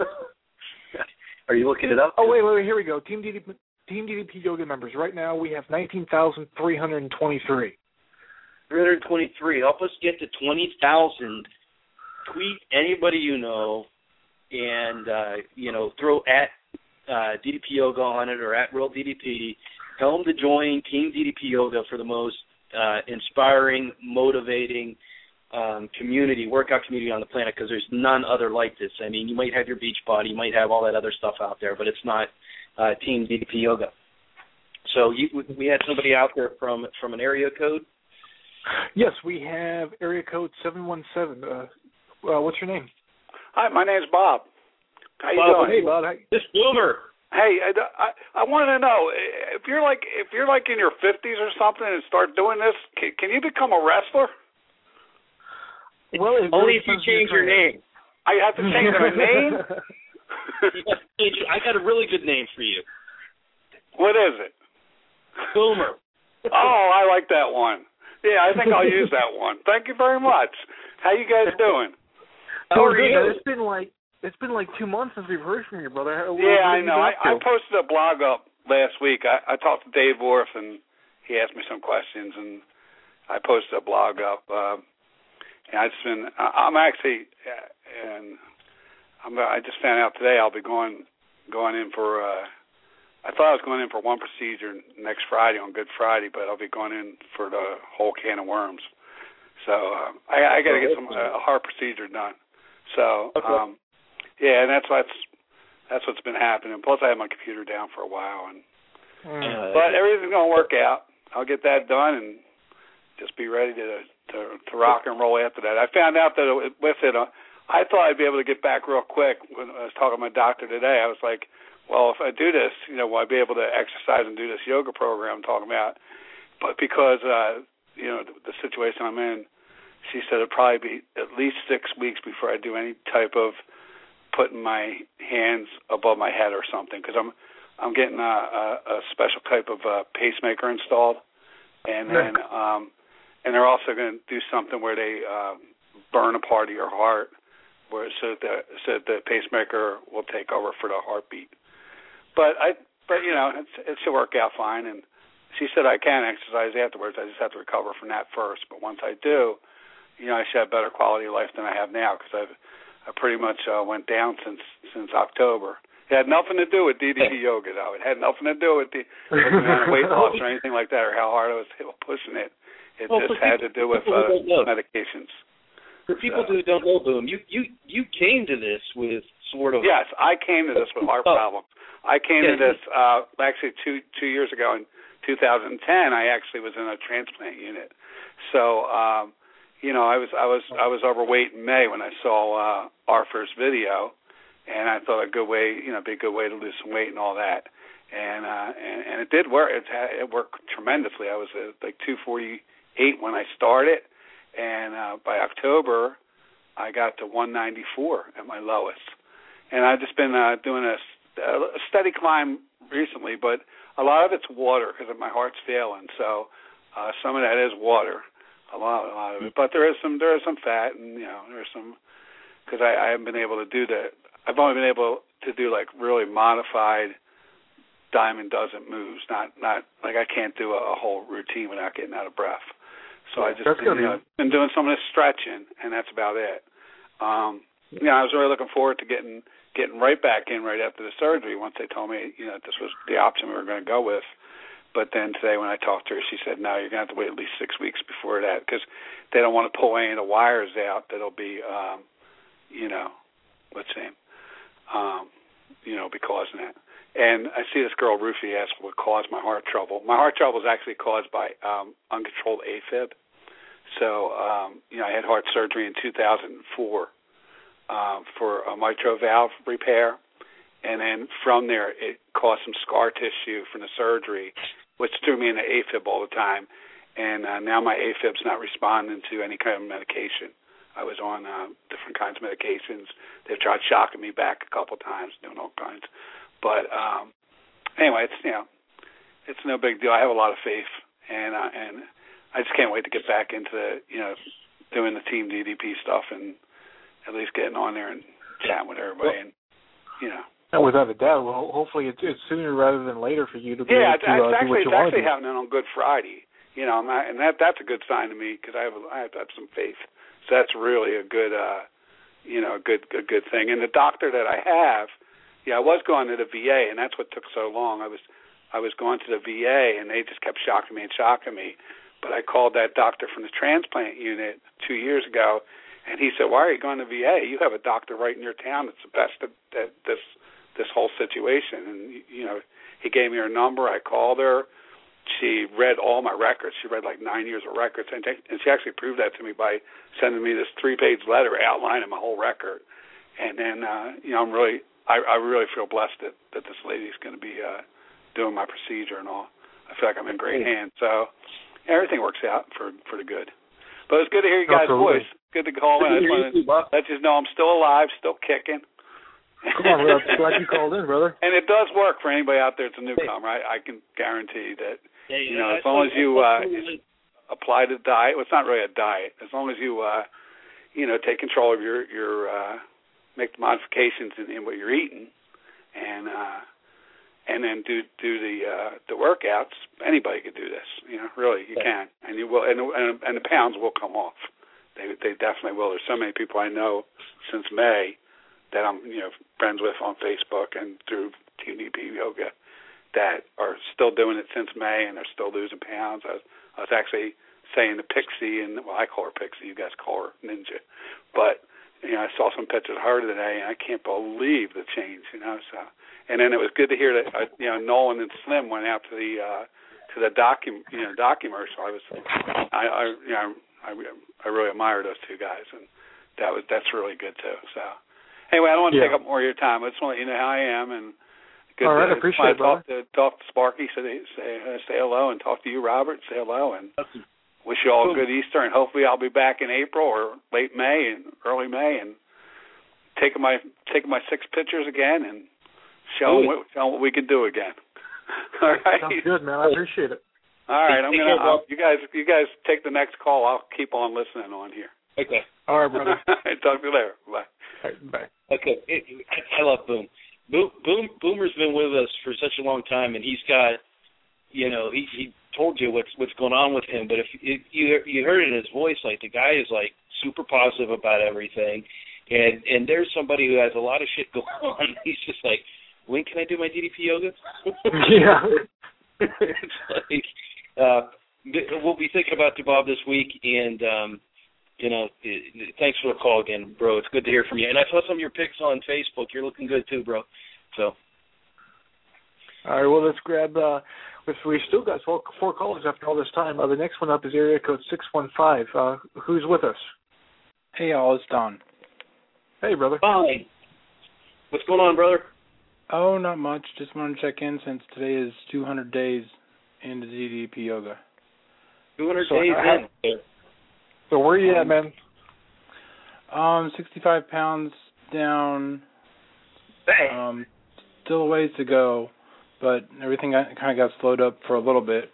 Are you looking it up? Oh wait, wait, wait. Here we go. Team D D P, Team D D P Yoga members. Right now we have nineteen thousand three hundred twenty-three. Three hundred twenty-three. Help us get to twenty thousand. Tweet anybody you know, and uh, you know, throw at. Uh, D D P Yoga on it or at Real D D P. Tell them to join Team D D P Yoga for the most uh, inspiring, motivating um, community, workout community on the planet, because there's none other like this. I mean, you might have your Beachbody, you might have all that other stuff out there, but it's not uh, Team D D P Yoga. So you, we had somebody out there from from an area code? Yes, we have area code seven one seven. Uh, uh, what's your name? Hi, my name's Bob. How you Bob, doing? Hey, Bob. This Boomer. Hey, I, I, I want to know if you're like if you're like in your fifties or something and start doing this, can, can you become a wrestler? Well, only if you change your name. I have to change my name. I got a really good name for you. What is it? Boomer. Oh, I like that one. Yeah, I think I'll use that one. Thank you very much. How you guys doing? How are you? It's been like. It's been like two months since we've heard from you, brother. What, yeah, what I know. I, I posted a blog up last week. I, I talked to Dave Worth, and he asked me some questions, and I posted a blog up. Uh, and I just been. I'm actually, and I'm. I just found out today I'll be going going in for. Uh, I thought I was going in for one procedure next Friday on Good Friday, but I'll be going in for the whole can of worms. So uh, I, I got to get some a heart procedure done. So. Okay. Um, Yeah, and that's what's that's what's been happening. Plus, I had my computer down for a while, and uh, but everything's gonna work out. I'll get that done and just be ready to to, to rock and roll after that. I found out that it, with it, uh, I thought I'd be able to get back real quick. When I was talking to my doctor today, I was like, "Well, if I do this, you know, will I be able to exercise and do this yoga program I'm talking about?" But because uh, you know the, the situation I'm in, she said it'd probably be at least six weeks before I do any type of putting my hands above my head or something, because I'm I'm getting a, a, a special type of uh, pacemaker installed, and then um, and they're also going to do something where they uh, burn a part of your heart, where so that the, so that the pacemaker will take over for the heartbeat. But I but you know it's, it should work out fine, and she said I can exercise afterwards. I just have to recover from that first. But once I do, you know, I should have better quality of life than I have now because I've I pretty much uh, went down since since October. It had nothing to do with D D P yoga, though. It had nothing to do with the, with the weight loss or anything like that, or how hard I was pushing it. It well, just had people, to do with uh, medications. For people so. who don't know, Boom, you, you you came to this with sort of... Yes, I came to this with heart problems. I came yeah, to this uh, actually two two years ago in two thousand ten. I actually was in a transplant unit. So... Um, You know, I was I was I was overweight in May when I saw uh, our first video, and I thought a good way, you know, be a good way to lose some weight and all that, and uh, and, and it did work. It, it worked tremendously. I was at like two forty-eight when I started, and uh, by October, I got to one ninety-four at my lowest, and I've just been uh, doing a, a steady climb recently, but a lot of it's water because my heart's failing, so uh, some of that is water. A lot, a lot of it, but there is some, there is some fat, and you know, there's some, because I, I haven't been able to do that. I've only been able to do like really modified diamond doesn't moves, not, not like I can't do a, a whole routine without getting out of breath. So I just been, you know, been doing some of this stretching, and that's about it. Um, you know, I was really looking forward to getting getting right back in right after the surgery once they told me, you know, this was the option we were going to go with. But then today when I talked to her, she said, no, you're going to have to wait at least six weeks before that because they don't want to pull any of the wires out that'll be, um, you know, what's the name, um, you know, be causing that. And I see this girl, Rufy, ask what caused my heart trouble. My heart trouble is actually caused by um, uncontrolled AFib. So, um, you know, I had heart surgery in two thousand four um, for a mitral valve repair. And then from there, it caused some scar tissue from the surgery, which threw me into AFib all the time. And uh, now my AFib's not responding to any kind of medication. I was on uh, different kinds of medications. They've tried shocking me back a couple times, doing all kinds. But um, anyway, it's you know, it's no big deal. I have a lot of faith, and uh, and I just can't wait to get back into the, you know, doing the team D D P stuff and at least getting on there and chatting with everybody, well, and you know. And without a doubt, well, hopefully it's, it's sooner rather than later for you to be yeah, able to uh, it's actually, do what you it's want actually to do. happening on Good Friday, you know, and, I, and that that's a good sign to me because I have I have to have some faith. So that's really a good, uh, you know, a good a good thing. And the doctor that I have, yeah, I was going to the V A, and that's what took so long. I was I was going to the V A, and they just kept shocking me and shocking me. But I called that doctor from the transplant unit two years ago, and he said, "Why are you going to V A? You have a doctor right in your town that's the best at, at this." this whole situation. And, you know, he gave me her number. I called her. She read all my records. She read like nine years of records. And, and she actually proved that to me by sending me this three-page letter outlining my whole record. And then, uh, you know, I'm really, I, I really feel blessed that, that this lady's going to be uh, doing my procedure and all. I feel like I'm in great hands. So everything works out for, for the good. But it's good to hear you guys' Absolutely. voice. Good to call in. I just want to let you know I'm still alive, still kicking. Come on, brother. I'm glad you called in, brother. And it does work for anybody out there that's a newcomer. I, I can guarantee that, yeah, you know, as long as you uh, apply the diet, well, it's not really a diet. As long as you, uh, you know, take control of your, your uh, make the modifications in, in what you're eating, and uh, and then do do the uh, the workouts, anybody can do this. You know, really, you can, and you will, and and, and the pounds will come off. They they definitely will. There's so many people I know since May that I'm, you know, friends with on Facebook and through T D P Yoga that are still doing it since May, and they're still losing pounds. I was, I was actually saying to Pixie, and well, I call her Pixie, you guys call her Ninja, but, you know, I saw some pictures of her today, and I can't believe the change, you know, so, and then it was good to hear that, uh, you know, Nolan and Slim went out to the, uh, to the docu, you know, documercial. I was, I, I, you know, I, I really admire those two guys, and that was, that's really good too, so. Anyway, I don't want to yeah. take up more of your time. I just want to let you know how I am, and good all right, to, I appreciate it, talk to talk to Sparky, say say say hello, and talk to you, Robert. Say hello, and wish you all a good Easter. And hopefully, I'll be back in April or late May and early May, and taking my taking my six pictures again and showing what, showing what we can do again. All right, sounds good, man. I appreciate it. All right, I'm gonna I'll, you guys you guys take the next call. I'll keep on listening on here. Okay. All right, brother. Talk to you later. Bye. All right, bye. Okay. It, I, I love Boom. Boom. Boom. Boomer's been with us for such a long time, and he's got, you know, he he told you what's what's going on with him. But if, if you you heard it in his voice, like the guy is like super positive about everything. And and there's somebody who has a lot of shit going on. He's just like, when can I do my D D P yoga? Yeah. It's like, uh, we'll be thinking about you, Bob, this week. And, um, you know, thanks for the call again, bro. It's good to hear from you. And I saw some of your pics on Facebook. You're looking good too, bro. So. All right, well, let's grab, uh, we've still got four, four callers after all this time. Uh, the next one up is area code six one five. Uh, who's with us? Hey, y'all, it's Don. Hey, brother. Hi. What's going on, brother? Oh, not much. Just wanted to check in since today is two hundred days into D D P yoga. two hundred so, days uh, in. So where are you at, man? Um, sixty-five pounds down. Bang. Um, still a ways to go, but everything got, kind of got slowed up for a little bit.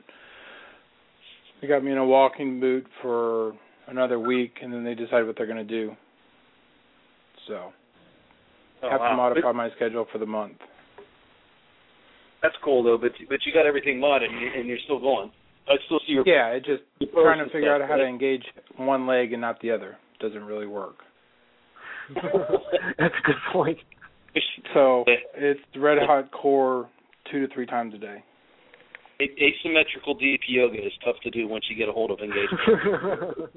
They got me in a walking boot for another week, and then they decide what they're going to do. So, oh, have wow. to modify but, my schedule for the month. That's cool, though, but but you got everything modded, and, you, and you're still going. I still see your... Yeah, it just trying to figure stuff, out how right? to engage one leg and not the other. Doesn't really work. That's a good point. So, it's red hot core two to three times a day. Asymmetrical D D P yoga is tough to do once you get a hold of engagement.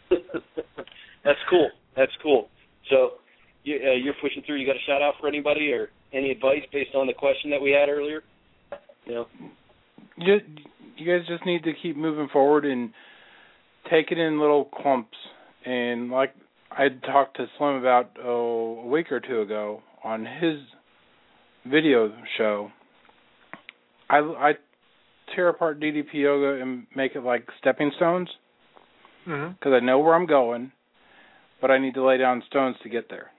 That's cool. That's cool. So, you, uh, you're pushing through. You got a shout out for anybody or any advice based on the question that we had earlier? You know, you, you guys just need to keep moving forward and take it in little clumps. And like I talked to Slim about oh, a week or two ago on his video show, I, I tear apart D D P yoga and make it like stepping stones because mm-hmm. I know where I'm going, but I need to lay down stones to get there.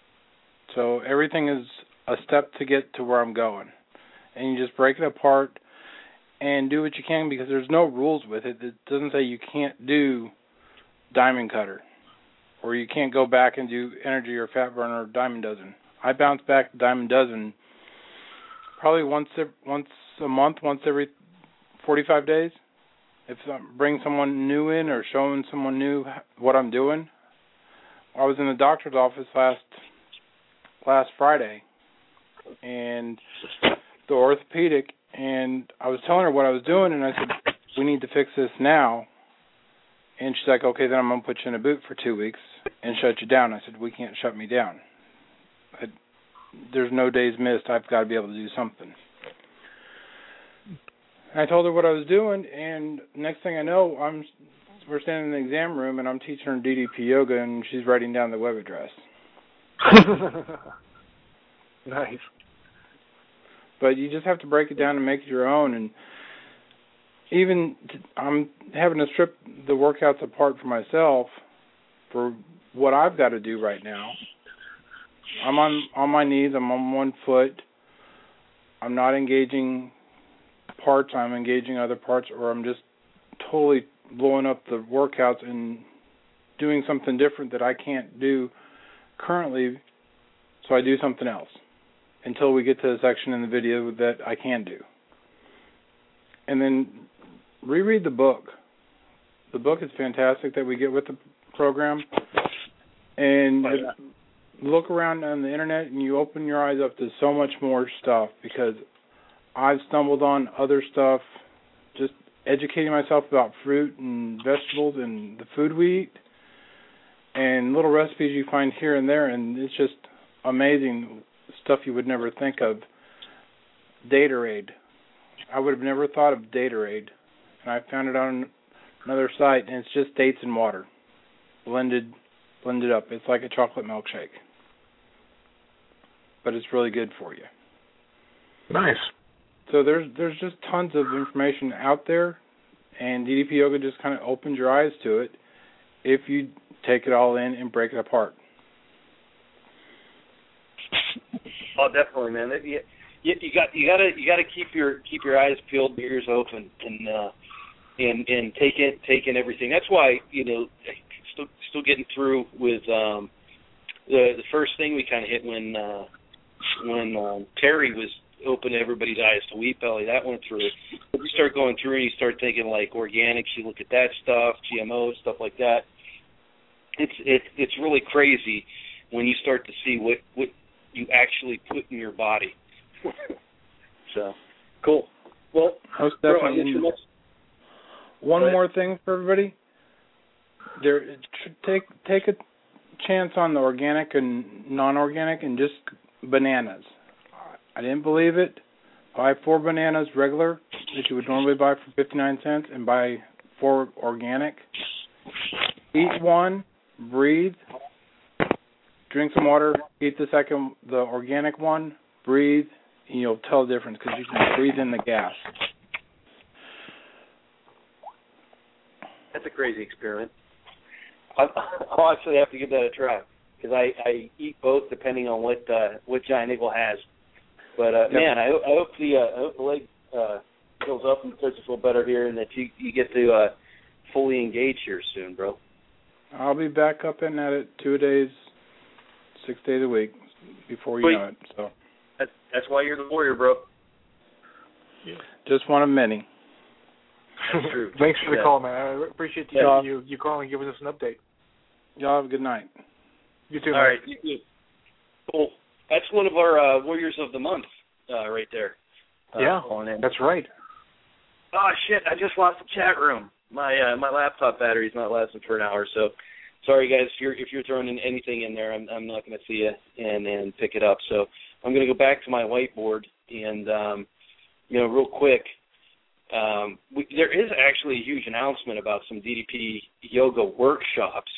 So everything is a step to get to where I'm going. And you just break it apart and do what you can because there's no rules with it. It doesn't say you can't do diamond cutter or you can't go back and do energy or fat burner or diamond dozen. I bounce back to diamond dozen probably once once a month, once every forty-five days. If I bring someone new in or showing someone new what I'm doing. I was in the doctor's office last last Friday, and the orthopedic, and I was telling her what I was doing, and I said, we need to fix this now. And she's like, okay, then I'm going to put you in a boot for two weeks and shut you down. I said, we can't shut me down. I, there's no days missed. I've got to be able to do something. And I told her what I was doing, and next thing I know, I'm we're standing in the exam room, and I'm teaching her D D P yoga, and she's writing down the web address. Nice. But you just have to break it down and make it your own. And even t- I'm having to strip the workouts apart for myself for what I've got to do right now. I'm on, on my knees. I'm on one foot. I'm not engaging parts. I'm engaging other parts, or I'm just totally blowing up the workouts and doing something different that I can't do currently, so I do something else until we get to the section in the video that I can do. And then reread the book. The book is fantastic that we get with the program. And oh, yeah. look around on the internet and you open your eyes up to so much more stuff because I've stumbled on other stuff, just educating myself about fruit and vegetables and the food we eat and little recipes you find here and there, and it's just amazing stuff you would never think of. Datorade. I would have never thought of Datorade, and I found it on another site, and it's just dates and water blended blended up. It's like a chocolate milkshake, but it's really good for you. Nice. So there's there's just tons of information out there, and D D P Yoga just kind of opens your eyes to it if you take it all in and break it apart. Oh, definitely, man. You, you, you got you got to you got to keep your keep your eyes peeled, your ears open, and uh, and and take in take in everything. That's why you know still still getting through with um, the the first thing we kind of hit when uh, when um, Terry was opening everybody's eyes to wheat belly. That went through. But you start going through and you start thinking like organics. You look at that stuff, G M Os, stuff like that. it's it, it's really crazy when you start to see what, what you actually put in your body. So, cool. Well, Most bro, definitely. I guess you must- One But, more thing for everybody. There, take take a chance on the organic and non-organic, and just bananas. I didn't believe it. Buy four bananas regular that you would normally buy for fifty-nine cents, and buy four organic. Eat one, breathe, drink some water. Eat the second, the organic one, breathe, and you'll tell the difference because you can breathe in the gas. That's a crazy experiment. I'll, I'll actually have to give that a try because I, I eat both depending on what uh, what Giant Eagle has. But uh, yep. man, I, I hope the uh, I hope the leg uh, fills up and starts to feel better here, and that you you get to uh, fully engage here soon, bro. I'll be back up and at it two days, six days a week before you Sweet. know it. So that's that's why you're the warrior, bro. Yeah. Just one of many. True. Thanks for the yeah. call, man. I appreciate you Yeah. you, you calling and giving us an update. Y'all have a good night. You too. All man. right. You too. Cool. That's one of our uh, Warriors of the Month uh, right there. Uh, yeah, calling in. that's right. Oh, shit. I just lost the chat room. My uh, my laptop battery's not lasting for an hour, so sorry, guys. If you're, if you're throwing in anything in there, I'm, I'm not going to see it and, and pick it up. So I'm going to go back to my whiteboard and, um, you know, real quick, Um, we, there is actually a huge announcement about some D D P yoga workshops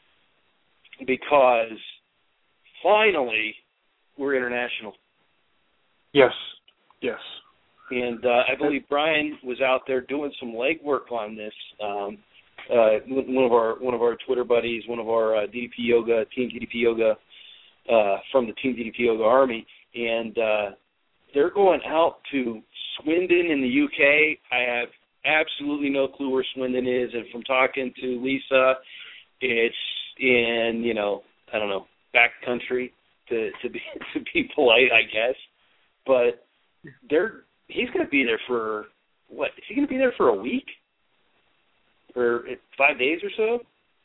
because finally we're international. Yes, yes. And uh, I believe Brian was out there doing some legwork on this. Um, uh, one of our one of our Twitter buddies, one of our uh, D D P Yoga Team D D P Yoga uh, from the Team D D P Yoga Army, and uh, they're going out to Swindon in the U K. I have absolutely no clue where Swindon is, and from talking to Lisa, it's in, you know, I don't know, back country to to be to be polite, I guess. But they're he's going to be there for what? Is he going to be there for a week or five days or so?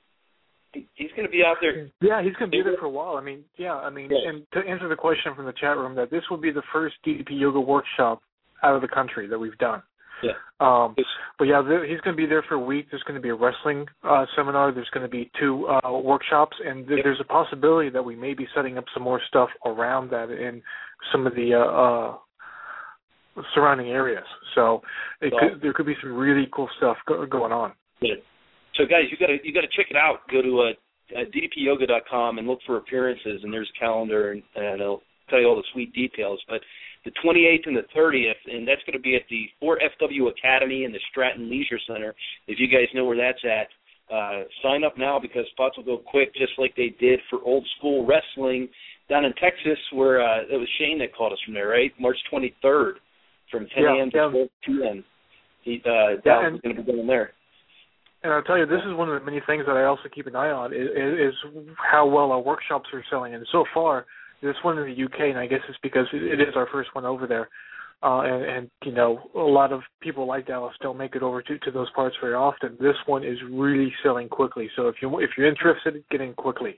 He's going to be out there. Yeah, he's going to be there for a while. I mean, yeah, I mean, yeah. and to answer the question from the chat room, that this will be the first D D P yoga workshop out of the country that we've done. Yeah. Um, but yeah, there, he's going to be there for a week. There's going to be a wrestling uh, seminar. There's going to be two uh, workshops, and th- there's a possibility that we may be setting up some more stuff around that in some of the uh, uh, surrounding areas. So it well, could, there could be some really cool stuff go- going on. Yeah. So guys, you got to you got to check it out. Go to uh, uh, D D P yoga dot com and look for appearances, and there's a calendar, and, and it'll tell you all the sweet details. But the twenty-eighth and the thirtieth, and that's going to be at the Fort F W Academy in the Stratton Leisure Center. If you guys know where that's at, uh, sign up now because spots will go quick, just like they did for Old School Wrestling down in Texas, where uh, it was Shane that called us from there, right? March twenty-third from ten a.m. Yeah, to twelve p.m. He, uh, yeah, Dallas is going to be going there. And I'll tell you, this is one of the many things that I also keep an eye on is, is how well our workshops are selling. And so far, this one in the U K, and I guess it's because it is our first one over there. Uh, and, and, you know, a lot of people like Dallas don't make it over to, to those parts very often. This one is really selling quickly. So if, you, if you're interested, get in quickly.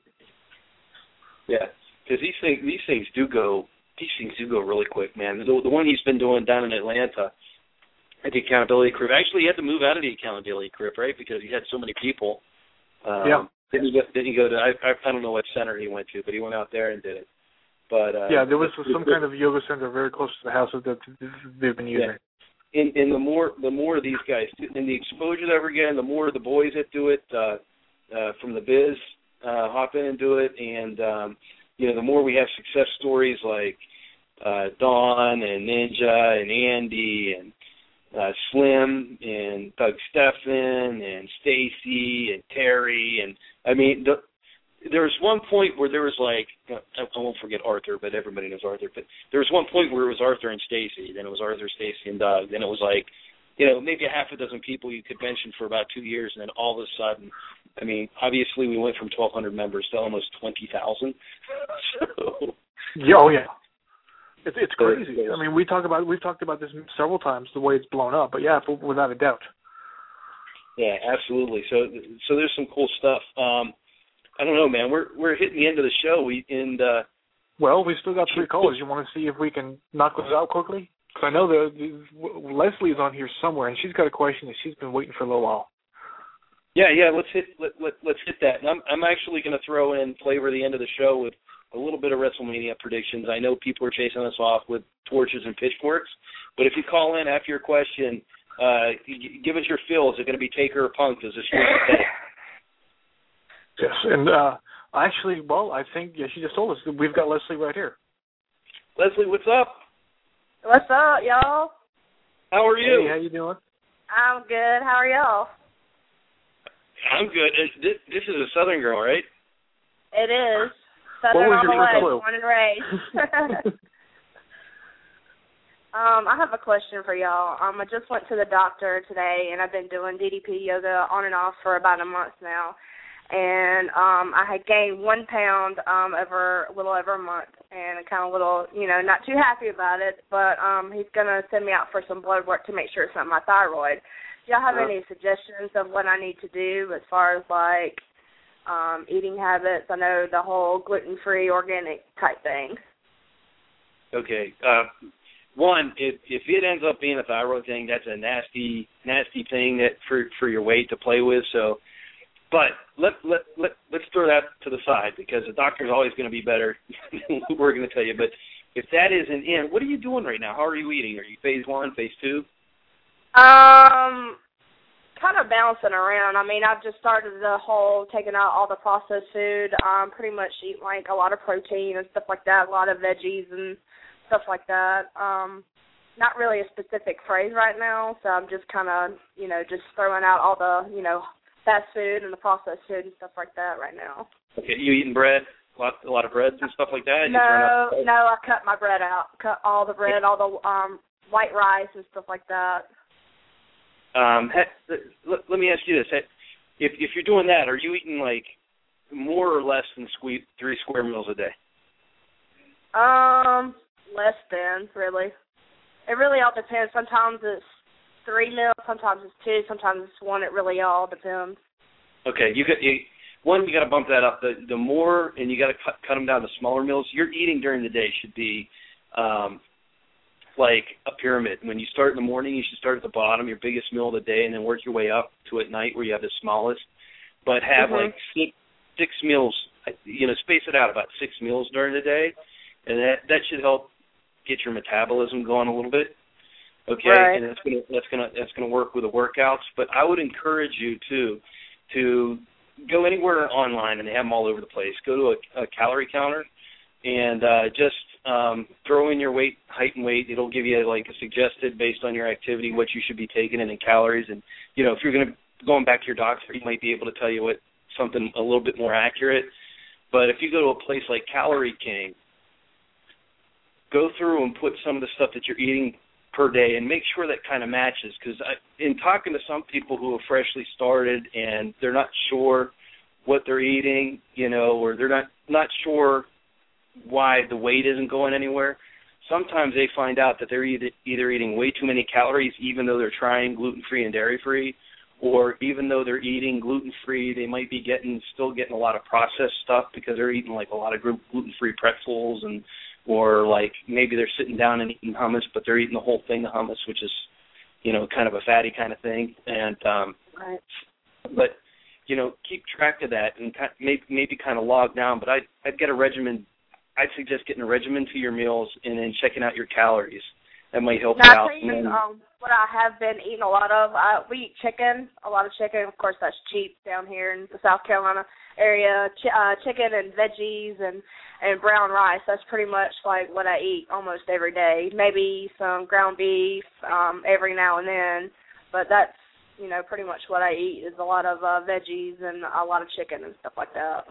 Yeah, because these things, these things do go, these things do go really quick, man. The, the one he's been doing down in Atlanta, at the accountability crib. Actually, he had to move out of the accountability crib, right? Because he had so many people. Um, yeah. Didn't he go, didn't he go to? I, I I don't know what center he went to, but he went out there and did it. But uh, yeah, there was some kind of yoga center very close to the house that they've been using. Yeah. And, and the more the more these guys, and the exposure that we're getting, the more the boys that do it uh, uh, from the biz uh, hop in and do it, and um, you know, the more we have success stories like uh, Dawn and Ninja and Andy and Uh, Slim and Doug Steffen and Stacy and Terry, and I mean, the, there was one point where there was like, I, I won't forget Arthur, but everybody knows Arthur, but there was one point where it was Arthur and Stacy, then it was Arthur, Stacy, and Doug, then it was like, you know, maybe a half a dozen people you could mention for about two years, and then all of a sudden, I mean, obviously we went from twelve hundred members to almost twenty thousand. So, yeah, oh yeah. It's it's crazy. I mean, we talk about we've talked about this several times, the way it's blown up. But yeah, without a doubt. Yeah, absolutely. So so there's some cool stuff. Um, I don't know, man. We're we're hitting the end of the show. We and uh, well, we still got three callers. You want to see if we can knock those out quickly? Because I know the, the Leslie's on here somewhere, and she's got a question that she's been waiting for a little while. Yeah, yeah. Let's hit let, let let's hit that. And I'm I'm actually going to throw in flavor the end of the show with a little bit of WrestleMania predictions. I know people are chasing us off with torches and pitchforks, but if you call in after your question, uh, give us your feel. Is it going to be Taker or Punk? Is this your day? Yes, and uh, actually, well, I think yeah, she just told us we've got Leslie right here. Leslie, what's up? What's up, y'all? How are you? Hey, how you doing? I'm good. How are y'all? I'm good. This, this is a Southern girl, right? It is. Southern all the way, born and raised. um, I have a question for y'all. Um, I just went to the doctor today, and I've been doing D D P yoga on and off for about a month now. And um, I had gained one pound um, over a little over a month, and I'm kind of a little, you know, not too happy about it. But um, he's going to send me out for some blood work to make sure it's not my thyroid. Do y'all have any suggestions of what I need to do as far as, like, um, eating habits? I know the whole gluten-free, organic type thing. Okay. Uh, one, if, if it ends up being a thyroid thing, that's a nasty, nasty thing that for for your weight to play with. So, but let let let let's throw that to the side because the doctor's always going to be better than what we're going to tell you. But if that isn't in, what are you doing right now? How are you eating? Are you phase one, phase two? Um, kind of bouncing around. I mean, I've just started the whole taking out all the processed food. Um, pretty much eat like a lot of protein and stuff like that, a lot of veggies and stuff like that. Um, not really a specific phrase right now, so I'm just kind of, you know, just throwing out all the, you know, fast food and the processed food and stuff like that right now. Okay, you eating bread? A lot, a lot of breads and stuff like that? No, no, I cut my bread out. Cut all the bread, all the um white rice and stuff like that. Um, let, let me ask you this: if if you're doing that, are you eating like more or less than sque- three square meals a day? Um, less than really. It really all depends. Sometimes it's three meals, sometimes it's two, sometimes it's one. It really all depends. Okay, you got you, one. You got to bump that up. The the more, and you got to cut cut them down to smaller meals. Your eating during the day should be. Um, like a pyramid. When you start in the morning, you should start at the bottom, your biggest meal of the day, and then work your way up to at night where you have the smallest. But have mm-hmm. like six, six meals, you know, space it out about six meals during the day, and that that should help get your metabolism going a little bit. Okay, right. and that's gonna that's gonna that's gonna work with the workouts. But I would encourage you to to go anywhere online, and they have them all over the place. Go to a, a calorie counter, and uh, just Um, throw in your weight, height and weight. It'll give you like a suggested based on your activity what you should be taking in in calories. And you know, if you're going to going back to your doctor, he might be able to tell you what something a little bit more accurate. But if you go to a place like Calorie King, go through and put some of the stuff that you're eating per day and make sure that kind of matches. Because in talking to some people who have freshly started and they're not sure what they're eating, you know, or they're not not sure why the weight isn't going anywhere, sometimes they find out that they're either, either eating way too many calories even though they're trying gluten-free and dairy-free, or even though they're eating gluten-free, they might be getting still getting a lot of processed stuff because they're eating like a lot of gluten-free pretzels, and or like maybe they're sitting down and eating hummus, but they're eating the whole thing of hummus, which is, you know, kind of a fatty kind of thing. And um, right. But, you know, keep track of that and maybe, maybe kind of log down. But I'd, I'd get a regimen. I'd suggest getting a regimen to your meals and then checking out your calories. That might help now, you out. Please, then, um, what I have been eating a lot of, uh, we eat chicken, a lot of chicken. Of course, that's cheap down here in the South Carolina area. Ch- uh, chicken and veggies and, and brown rice. That's pretty much like what I eat almost every day. Maybe some ground beef um, every now and then, but that's, you know, pretty much what I eat is a lot of uh, veggies and a lot of chicken and stuff like that.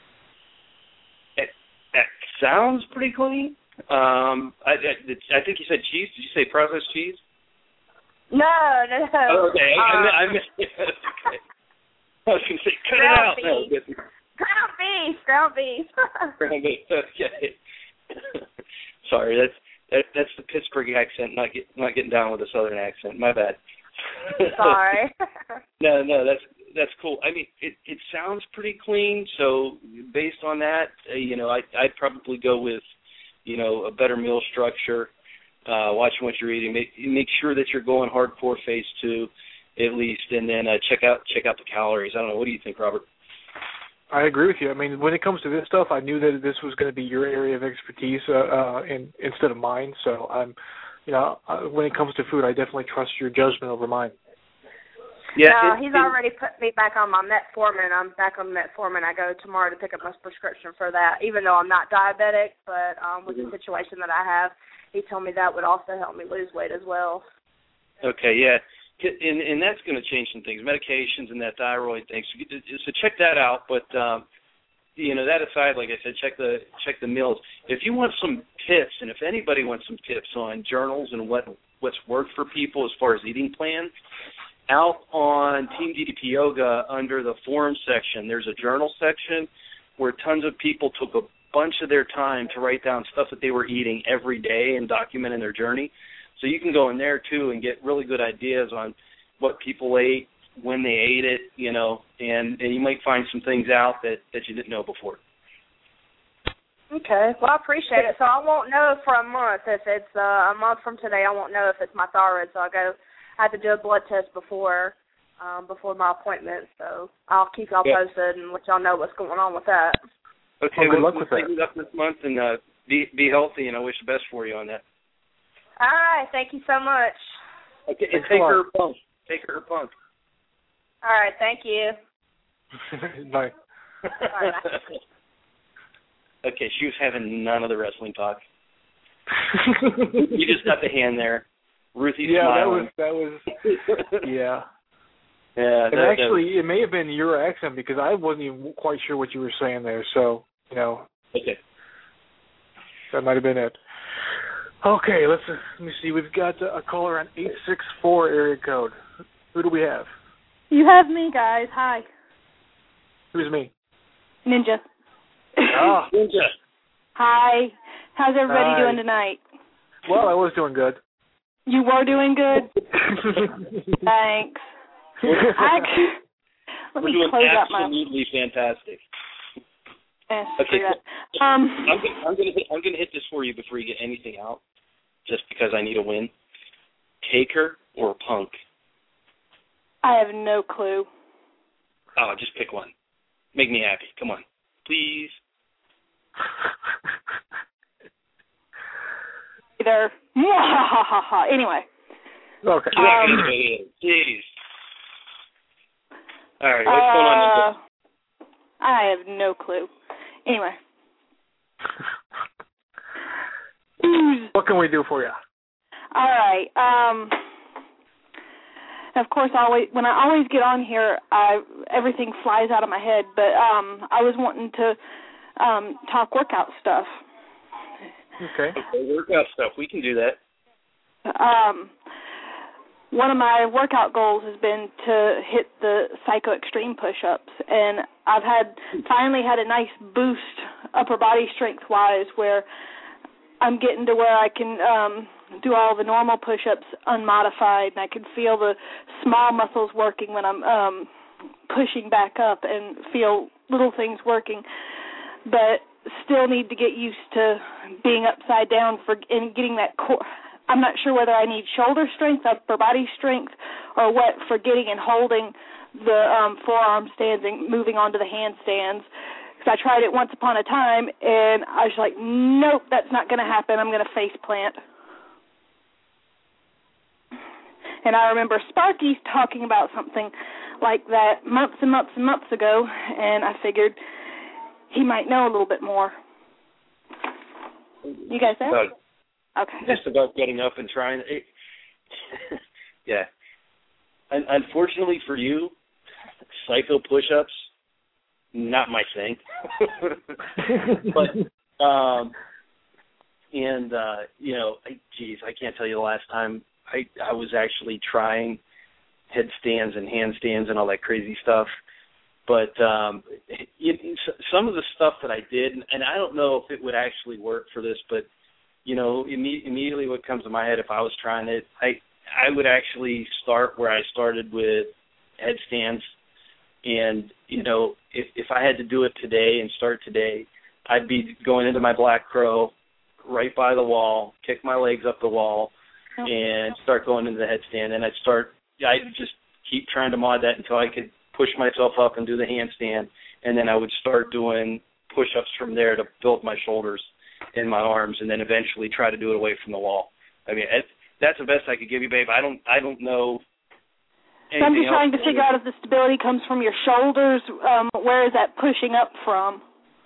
That sounds pretty clean. Um, I, I, I think you said cheese. Did you say processed cheese? No, no, no. Oh, okay, um, I, I, I missed it. Okay. I was going to say, cut it out. No, ground beef, ground beef. Ground beef. Okay. Sorry, that's that, that's the Pittsburgh accent, not get, not getting down with the Southern accent. My bad. Sorry. no, no, that's that's cool. I mean, it it sounds pretty clean. So based on that, uh, you know, I I'd probably go with, you know, a better meal structure, uh, watching what you're eating. Make make sure that you're going hardcore phase two, at least, and then uh, check out check out the calories. I don't know. What do you think, Robert? I agree with you. I mean, when it comes to this stuff, I knew that this was going to be your area of expertise uh, uh, in, instead of mine. So I'm, you know, uh, when it comes to food, I definitely trust your judgment over mine. Yeah, no, it, he's it, already put me back on my metformin. I'm back on metformin. I go tomorrow to pick up my prescription for that, even though I'm not diabetic. But um, with mm-hmm. the situation that I have, he told me that would also help me lose weight as well. Okay, yeah. And, and that's going to change some things, medications and that thyroid thing. So, so check that out. But um, you know, that aside, like I said, check the check the meals. If you want some tips, and if anybody wants some tips on journals and what what's worked for people as far as eating plans, out on Team D D P Yoga under the forum section, there's a journal section where tons of people took a bunch of their time to write down stuff that they were eating every day and documenting their journey. So you can go in there, too, and get really good ideas on what people ate, when they ate it, you know, and, and you might find some things out that, that you didn't know before. Okay. Well, I appreciate it. So I won't know for a month if it's uh, a month from today. I won't know if it's my thyroid, so I'll go I have to do a blood test before um, before my appointment. So I'll keep y'all yeah. posted and let y'all know what's going on with that. Okay, well, good luck with that. Up this month and uh, be be healthy, and I wish the best for you on that. All right, thank you so much. Okay, and take her punk. Take her punk. All right, thank you. Bye. Bye. Okay, she was having none of the wrestling talk. You just got the hand there. Ruthie yeah, smiling. that was that was yeah. Yeah, and that, actually, that, it may have been your accent because I wasn't even quite sure what you were saying there. So you know, okay, that might have been it. Okay, let's let me see. We've got a caller on eight six four area code. Who do we have? You have me, guys. Hi. Who's me? Ninja. Ah, Ninja. Hi. How's everybody Hi. doing tonight? Well, I was doing good. You were doing good? Thanks. I, let We're me doing close up my... absolutely fantastic. Eh, okay, so, um, I'm gonna, I'm gonna hit, I'm gonna hit this for you before you get anything out, just because I need a win. Taker or Punk? I have no clue. Oh, just pick one. Make me happy. Come on, please. Either. Anyway. Okay. Um, Jeez. All right, what's going on? Uh, I have no clue. Anyway. What can we do for you? All right. Um, of course, always when I always get on here, I everything flies out of my head. But um, I was wanting to um, talk workout stuff. Okay. Okay, workout stuff. We can do that. Um, one of my workout goals has been to hit the Psycho Extreme push-ups, and I've had finally had a nice boost upper body strength-wise where I'm getting to where I can um, do all the normal push-ups unmodified, and I can feel the small muscles working when I'm um, pushing back up and feel little things working, but still need to get used to being upside down for and getting that core. I'm not sure whether I need shoulder strength, upper body strength, or what for getting and holding the um, forearm stands and moving on to the handstands. Because I tried it once upon a time, and I was like, nope, that's not going to happen. I'm going to face plant. And I remember Sparky talking about something like that months and months and months ago, and I figured he might know a little bit more. You guys there? About, okay. Just about getting up and trying. It, yeah. And unfortunately for you, psycho push-ups, not my thing. but, um, and, uh, you know, I, geez, I can't tell you the last time I, I was actually trying headstands and handstands and all that crazy stuff. But um, it, it, some of the stuff that I did, and I don't know if it would actually work for this, but, you know, imme- immediately what comes to my head if I was trying it, I I would actually start where I started with headstands And, you know, if, if I had to do it today and start today, I'd be going into my Black Crow right by the wall, kick my legs up the wall, and start going into the headstand. And I'd start, I'd just keep trying to mod that until I could push myself up and do the handstand. And then I would start doing push-ups from there to build my shoulders and my arms, and then eventually try to do it away from the wall. I mean, it, that's the best I could give you, babe. I don't, I don't know. So I'm just trying to figure out if the stability comes from your shoulders. Um, where is that pushing up from?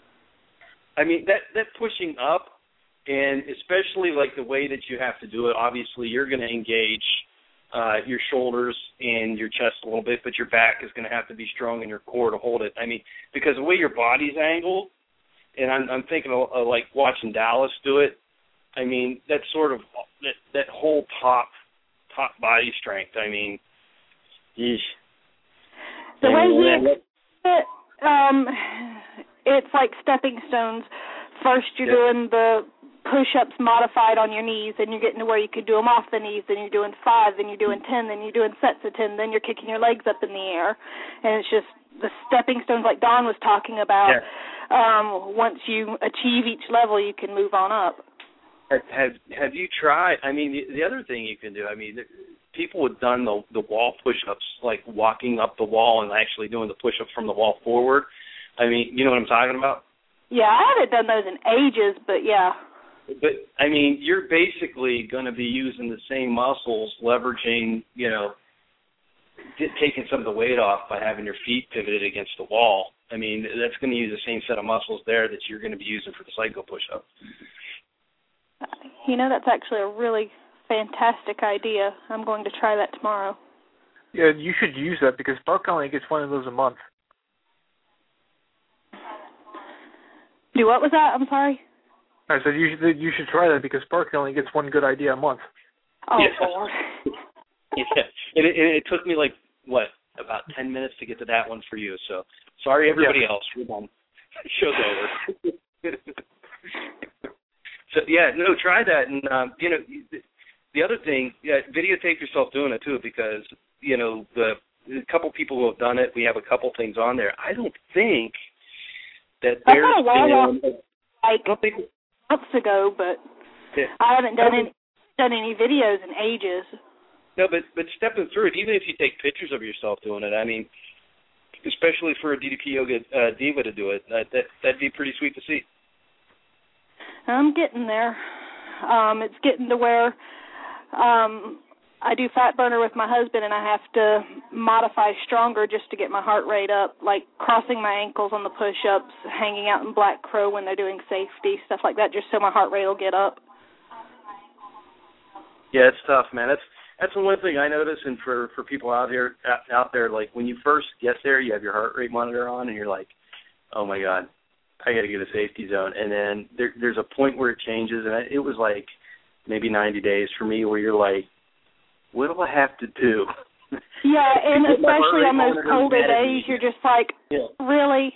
I mean, that that pushing up, and especially like the way that you have to do it. Obviously, you're going to engage uh, your shoulders and your chest a little bit, but your back is going to have to be strong in your core to hold it. I mean, because the way your body's angled, and I'm, I'm thinking of, of like watching Dallas do it. I mean, that sort of that that whole top top body strength. I mean. Yeesh. The way he it, um, it's like stepping stones. First, you're yeah. doing the push-ups modified on your knees, and you're getting to where you could do them off the knees. Then you're doing five, then you're doing ten, then you're doing sets of ten, then you're kicking your legs up in the air, and it's just the stepping stones like Don was talking about. Yeah. Um, once you achieve each level, you can move on up. Have have, have you tried? I mean, the, the other thing you can do. I mean. The, People have done the the wall push-ups, like walking up the wall and actually doing the push-ups from the wall forward. I mean, you know what I'm talking about? Yeah, I haven't done those in ages, but yeah. But, I mean, you're basically going to be using the same muscles, leveraging, you know, taking some of the weight off by having your feet pivoted against the wall. I mean, that's going to use the same set of muscles there that you're going to be using for the psycho push-up. You know, that's actually a really fantastic idea. I'm going to try that tomorrow. Yeah, you should use that because Spark only gets one of those a month. Do what was that? I'm sorry. I said you should you should try that because Spark only gets one good idea a month. Oh, yeah. Lord. Yeah, and it, and it took me like what about ten minutes to get to that one for you. So sorry, everybody yeah. else. We're done. Show's over. So yeah, no, try that, and um, you know. The other thing, yeah, videotape yourself doing it too, because you know the a couple people who have done it. We have a couple things on there. I don't think that I there's got a wall been, like I don't think, months ago, but yeah, I haven't done I any done any videos in ages. No, but but stepping through it, even if you take pictures of yourself doing it, I mean, especially for a D D P Yoga uh, diva to do it, uh, that that'd be pretty sweet to see. I'm getting there. Um, it's getting to where. Um, I do fat burner with my husband, and I have to modify stronger just to get my heart rate up, like crossing my ankles on the push-ups, hanging out in Black Crow when they're doing safety, stuff like that, just so my heart rate will get up. Yeah, it's tough, man. That's that's the one thing I notice, and for, for people out here out there, like when you first get there, you have your heart rate monitor on, and you're like, oh my God, I got to get a safety zone, and then there, there's a point where it changes, and it was like. Maybe ninety days for me where you're like, what do I have to do? Yeah, and especially on those colder days, you're just like, yeah. really?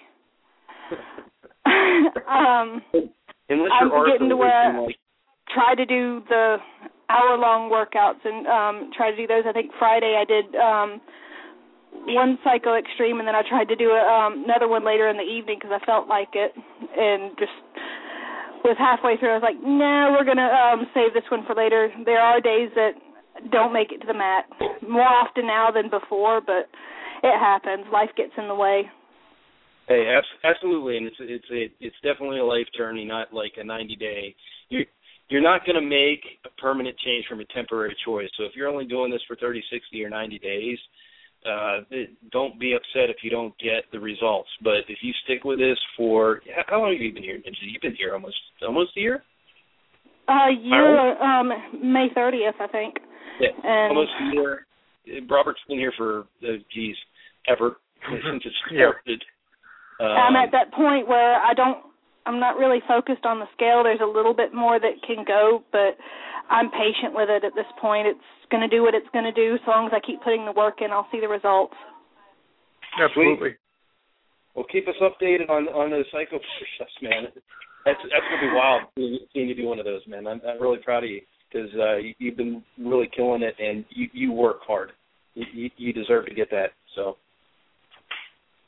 um, Unless I'm you're getting to where I like, try to do the hour-long workouts and um, try to do those. I think Friday I did um, one Psycho Extreme, and then I tried to do a, um, another one later in the evening because I felt like it, and just... was halfway through, I was like, no, we're going to um, save this one for later. There are days that don't make it to the mat, more often now than before, but it happens. Life gets in the way. Hey, absolutely, and it's it's a, it's definitely a life journey, not like a ninety-day. You're, you're not going to make a permanent change from a temporary choice. So if you're only doing this for thirty, sixty, or ninety days, Uh, don't be upset if you don't get the results. But if you stick with this for how long have you been here, Ninja? You've been here almost almost a year. A year, um, May thirtieth, I think. Yeah, and almost a year. Robert's been here for uh, geez, ever since it started. Um, I'm at that point where I don't. I'm not really focused on the scale. There's a little bit more that can go, but I'm patient with it at this point. It's going to do what it's going to do. So long as I keep putting the work in, I'll see the results. Absolutely. Well, keep us updated on on those psycho push-ups, man. That's that's going to be wild seeing you do one of those, man. I'm, I'm really proud of you because uh, you, you've been really killing it, and you, you work hard. You, you, you deserve to get that. So.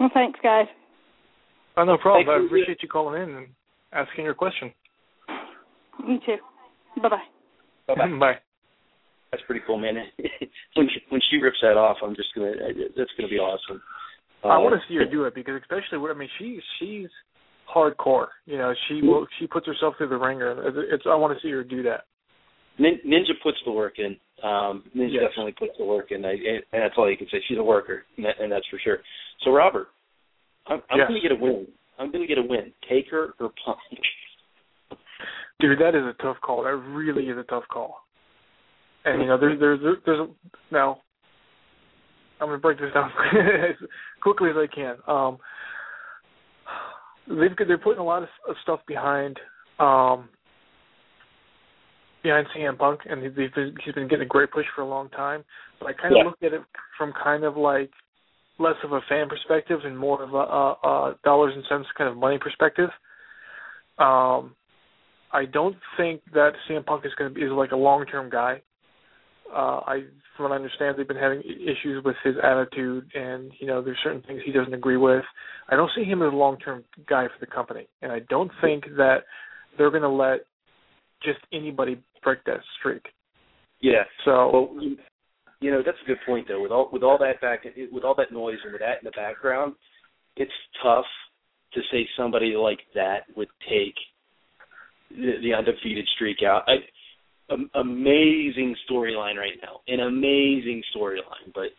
Well, thanks, guys. Oh, no problem. Thank I you. appreciate you calling in and asking your question. Me too. Bye-bye. Bye-bye. Bye. That's pretty cool, man. when she, when she rips that off, I'm just gonna. That's gonna be awesome. I Uh, want to see her do it because, especially, I mean, she's she's hardcore. You know, she will she puts herself through the ringer. It's I want to see her do that. Nin- Ninja puts the work in. Um, Ninja Yes. definitely puts the work in, I, and that's all you can say. She's a worker, and, that, and that's for sure. So, Robert, I'm, I'm Yes. going to get a win. I'm going to get a win. Take her or punt. Dude, that is a tough call. That really is a tough call. And, you know, there's, there's, there's, there's a, now, I'm going to break this down as quickly as I can. Um, they've, they're putting a lot of, of stuff behind, um, behind C M Punk, and they've been, he's been getting a great push for a long time. But I kind of Yeah. look at it from kind of like less of a fan perspective and more of a, a, a dollars and cents kind of money perspective. Um, I don't think that C M Punk is going to be is like a long-term guy. Uh, I, from what I understand, they've been having issues with his attitude, and you know, there's certain things he doesn't agree with. I don't see him as a long-term guy for the company, and I don't think that they're going to let just anybody break that streak. Yeah. So, well, you know, that's a good point though. With all with all that back, with all that noise and with that in the background, it's tough to say somebody like that would take the, the undefeated streak out. I, um, amazing storyline right now, an amazing storyline, but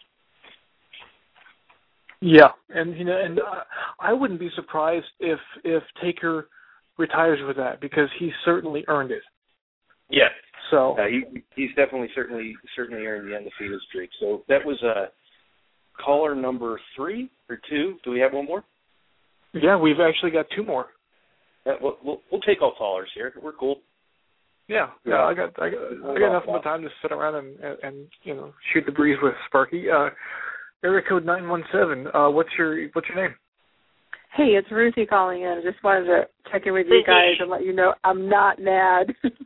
yeah, and you know, and uh, I wouldn't be surprised if if Taker retires with that because he certainly earned it. yeah. So uh, he he's definitely certainly certainly earned the undefeated streak. So that was uh, caller number three or two. Do we have one more? Yeah, we've actually got two more. Uh, we'll, we'll we'll take all callers here. We're cool. Yeah, yeah. I got I got I got nothing but time to sit around and, and and you know shoot the breeze with Sparky. Uh, area code nine one seven. Uh, what's your what's your name? Hey, it's Ruthie calling in. I just wanted to check in with you guys and let you know I'm not mad.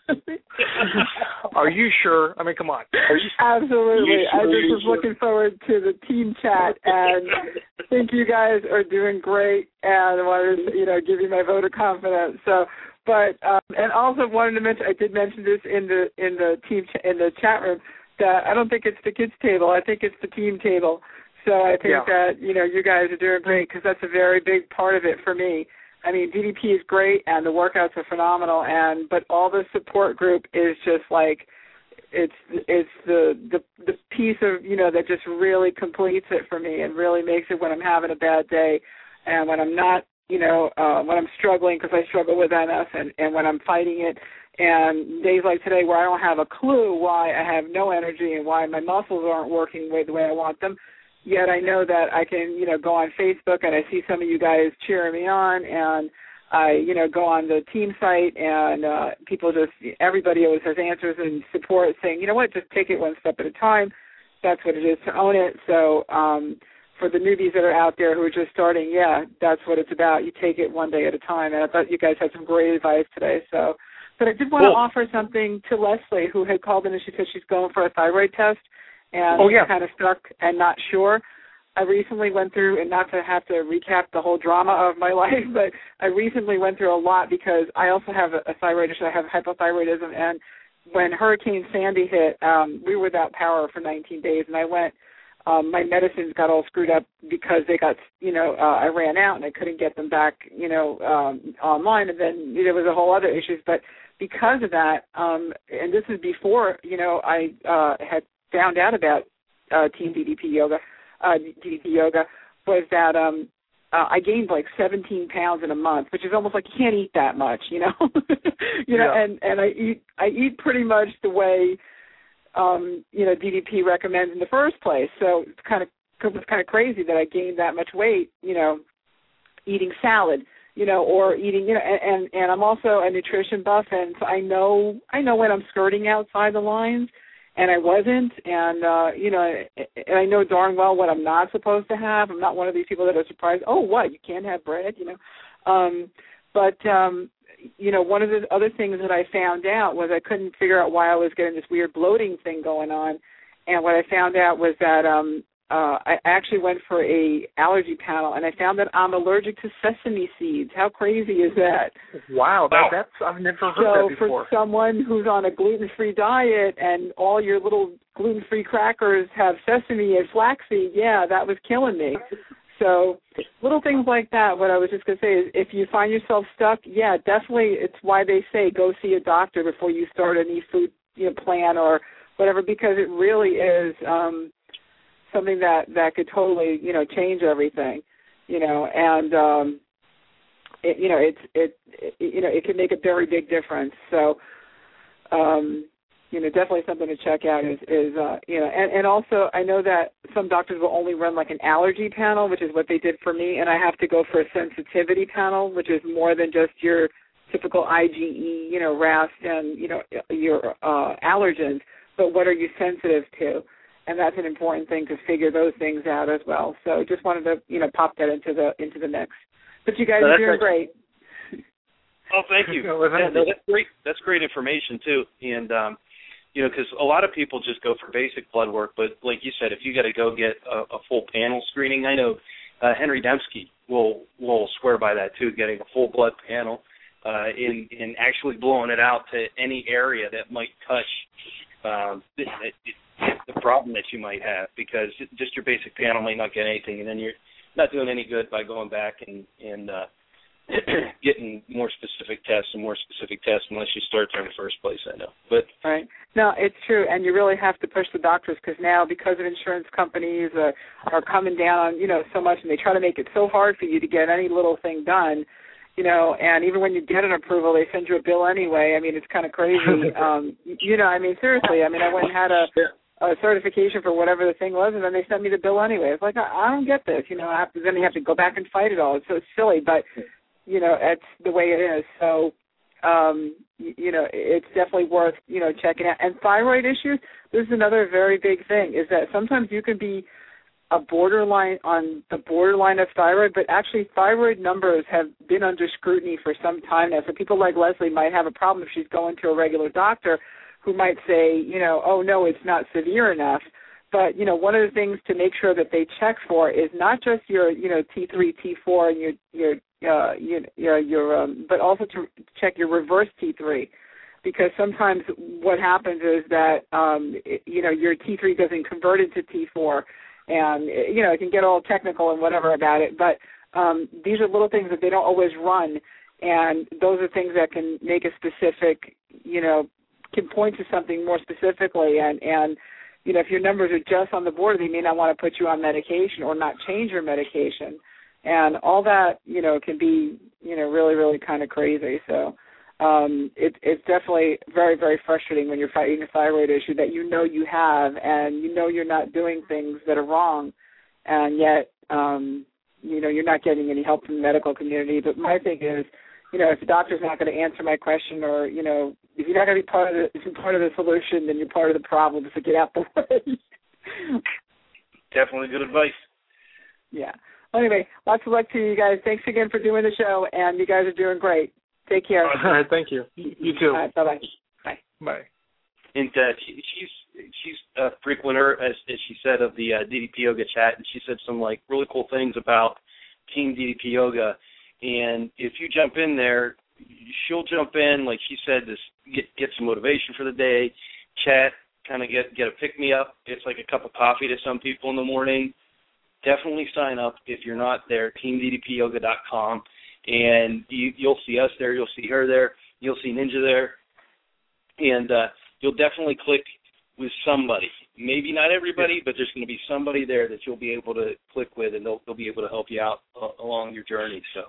Are you sure? I mean, come on. Are you, Absolutely. you sure? I just you was sure? looking forward to the team chat and think you guys are doing great and I wanted to, you know, give you my vote of confidence. So, but um, and also wanted to mention, I did mention this in the in the team ch- in the chat room that I don't think it's the kids table. I think it's the team table. So I think Yeah. that, you know, you guys are doing great because that's a very big part of it for me. I mean, D D P is great and the workouts are phenomenal, and but all the support group is just like it's it's the the the piece of, you know, that just really completes it for me and really makes it when I'm having a bad day and when I'm not, you know, uh, when I'm struggling because I struggle with M S and, and when I'm fighting it. And days like today where I don't have a clue why I have no energy and why my muscles aren't working the way I want them. Yet I know that I can, you know, go on Facebook and I see some of you guys cheering me on, and I, you know, go on the team site and uh, people just, everybody always has answers and support saying, you know what, just take it one step at a time. That's what it is to own it. So um, for the newbies that are out there who are just starting, yeah, that's what it's about. You take it one day at a time. And I thought you guys had some great advice today. So, but I did want Cool. to offer something to Leslie, who had called in and she said she's going for a thyroid test. And Oh, yeah. she's kind of stuck and not sure. I recently went through, and not to have to recap the whole drama of my life, but I recently went through a lot because I also have a, a thyroid issue. I have hypothyroidism, and when Hurricane Sandy hit, um, we were without power for nineteen days, and I went, um, my medicines got all screwed up because they got, you know, uh, I ran out and I couldn't get them back, you know, um, online, and then there was a whole other issues, but because of that, um, and this is before, you know, I uh, had found out about uh, Team D D P Yoga, uh, D D P Yoga, was that um, uh, I gained like seventeen pounds in a month, which is almost like you can't eat that much, you know, you know, Yeah. and, and I eat I eat pretty much the way, um, you know, D D P recommends in the first place. So it's kind of it was kind of crazy that I gained that much weight, you know, eating salad, you know, or eating, you know, and, and, and I'm also a nutrition buff, and so I know I know when I'm skirting outside the lines. And I wasn't, and, uh, you know, and I know darn well what I'm not supposed to have. I'm not one of these people that are surprised, oh, what, you can't have bread, you know. Um, but, um, you know, one of the other things that I found out was I couldn't figure out why I was getting this weird bloating thing going on. And what I found out was that um, uh, I actually went for a allergy panel, and I found that I'm allergic to sesame seeds. How crazy is that? Wow, that, that's I've never heard so that before. For someone who's on a gluten-free diet and all your little gluten-free crackers have sesame and flaxseed, yeah, that was killing me. So little things like that. What I was just going to say is if you find yourself stuck, yeah, definitely it's why they say go see a doctor before you start any food you know, plan or whatever, because it really is um, something that, that could totally, you know, change everything, you know, and, um, it, you know, it's, it, it, you know, it can make a very big difference. So, um, you know, definitely something to check out is, is uh, you know, and, and also I know that some doctors will only run like an allergy panel, which is what they did for me, and I have to go for a sensitivity panel, which is more than just your typical I G E, you know, R A S and, you know, your uh, allergens, but what are you sensitive to? And that's an important thing to figure those things out as well. So just wanted to, you know, pop that into the into the mix. But you guys no, are doing great. great. Oh, thank you. yeah, no, that's great. That's great information too. And um, you know, because a lot of people just go for basic blood work, but like you said, if you got to go get a, a full panel screening, I know uh, Henry Dembski will will swear by that too, getting a full blood panel uh, in in actually blowing it out to any area that might touch um, it, it, the problem that you might have, because just your basic panel might not get anything, and then you're not doing any good by going back and and uh, getting more specific tests and more specific tests unless you start there in the first place, I know. But right. No, it's true, and you really have to push the doctors because now, because of insurance companies uh, are coming down on, you know, so much, and they try to make it so hard for you to get any little thing done, you know, and even when you get an approval, they send you a bill anyway. I mean, it's kind of crazy. um, you know, I mean, seriously, I mean, I went and had a, a certification for whatever the thing was, and then they sent me the bill anyway. It's like, I, I don't get this, you know, I have to, then you have to go back and fight it all. It's so silly, but you know, it's the way it is. So, um, you, you know, it's definitely worth, you know, checking out. And thyroid issues, this is another very big thing, is that sometimes you can be a borderline on the borderline of thyroid, but actually thyroid numbers have been under scrutiny for some time now. So people like Leslie might have a problem if she's going to a regular doctor who might say, you know, oh, no, it's not severe enough. But, you know, one of the things to make sure that they check for is not just your, you know, T three, T four, and your, your Uh, you, you know, your, um, but also to check your reverse T three, because sometimes what happens is that, um, it, you know, your T three doesn't convert into T four, and, you know, it can get all technical and whatever about it, but um, these are little things that they don't always run, and those are things that can make a specific, you know, can point to something more specifically, and, and you know, if your numbers are just on the border, they may not want to put you on medication or not change your medication. And all that, you know, can be, you know, really, really kind of crazy. So um, it, it's definitely very, very frustrating when you're fighting a thyroid issue that you know you have and you know you're not doing things that are wrong, and yet, um, you know, you're not getting any help from the medical community. But my thing is, you know, if the doctor's not going to answer my question, or, you know, if you're not going to be part of the, if you're part of the solution, then you're part of the problem, so get out the way. Definitely good advice. Yeah. Anyway, lots of luck to you guys. Thanks again for doing the show, and you guys are doing great. Take care. All right, thank you. You too. All right, bye-bye. Bye. Bye. And uh, she, she's she's a frequenter, as, as she said, of the uh, D D P Yoga chat, and she said some like really cool things about Team D D P Yoga. And if you jump in there, she'll jump in, like she said, to get get some motivation for the day, chat, kind of get get a pick me up. It's like a cup of coffee to some people in the morning. Definitely sign up if you're not there, team d d p yoga dot com, and you, you'll see us there, you'll see her there, you'll see Ninja there, and uh, you'll definitely click with somebody. Maybe not everybody, but there's going to be somebody there that you'll be able to click with, and they'll, they'll be able to help you out uh, along your journey. So,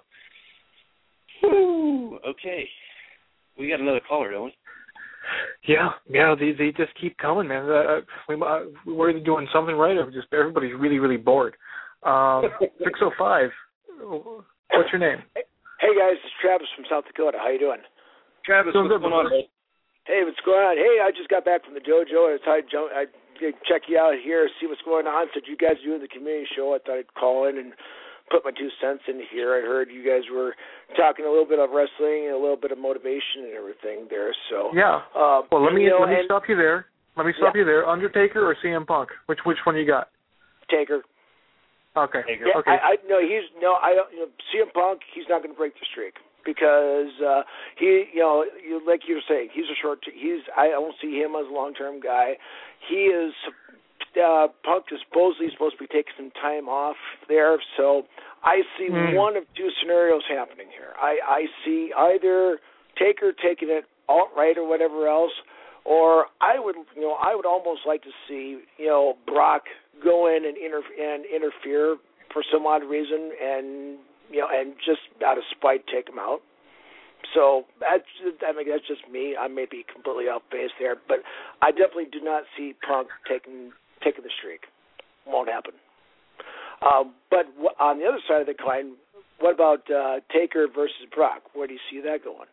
whew, okay. We got another caller, don't we? Yeah, yeah, they they just keep coming, man. Uh, we, uh, we're either doing something right, or just everybody's really, really bored. Um, six oh five, what's your name? Hey guys, it's Travis from South Dakota. How you doing? Travis, what's going on? Hey, what's going on? Hey, I just got back from the dojo, and I thought I'd jump, I'd check you out here, see what's going on. Since you guys are doing the community show, I thought I'd call in and put my two cents in here. I heard you guys were talking a little bit of wrestling and a little bit of motivation and everything there. So yeah. Um, well, let me you know, let me and, stop you there. Let me stop yeah. you there. Undertaker or C M Punk? Which which one you got? Taker. Okay. Taker. Yeah, okay. I, I no, he's no. I don't. You know, C M Punk, he's not going to break the streak because uh, he, you know, you, like you were saying, he's a short. He's. I don't see him as a long-term guy. He is. Uh, Punk is supposedly supposed to be taking some time off there, so I see mm. one of two scenarios happening here. I, I see either Taker taking it outright or whatever else, or I would, you know, I would almost like to see, you know, Brock go in and, inter- and interfere for some odd reason, and you know, and just out of spite take him out. So that's, I mean, that's just me. I may be completely off base there, but I definitely do not see Punk taking. taking the streak. Won't happen. Uh, but w- on the other side of the coin, what about uh, Taker versus Brock? Where do you see that going?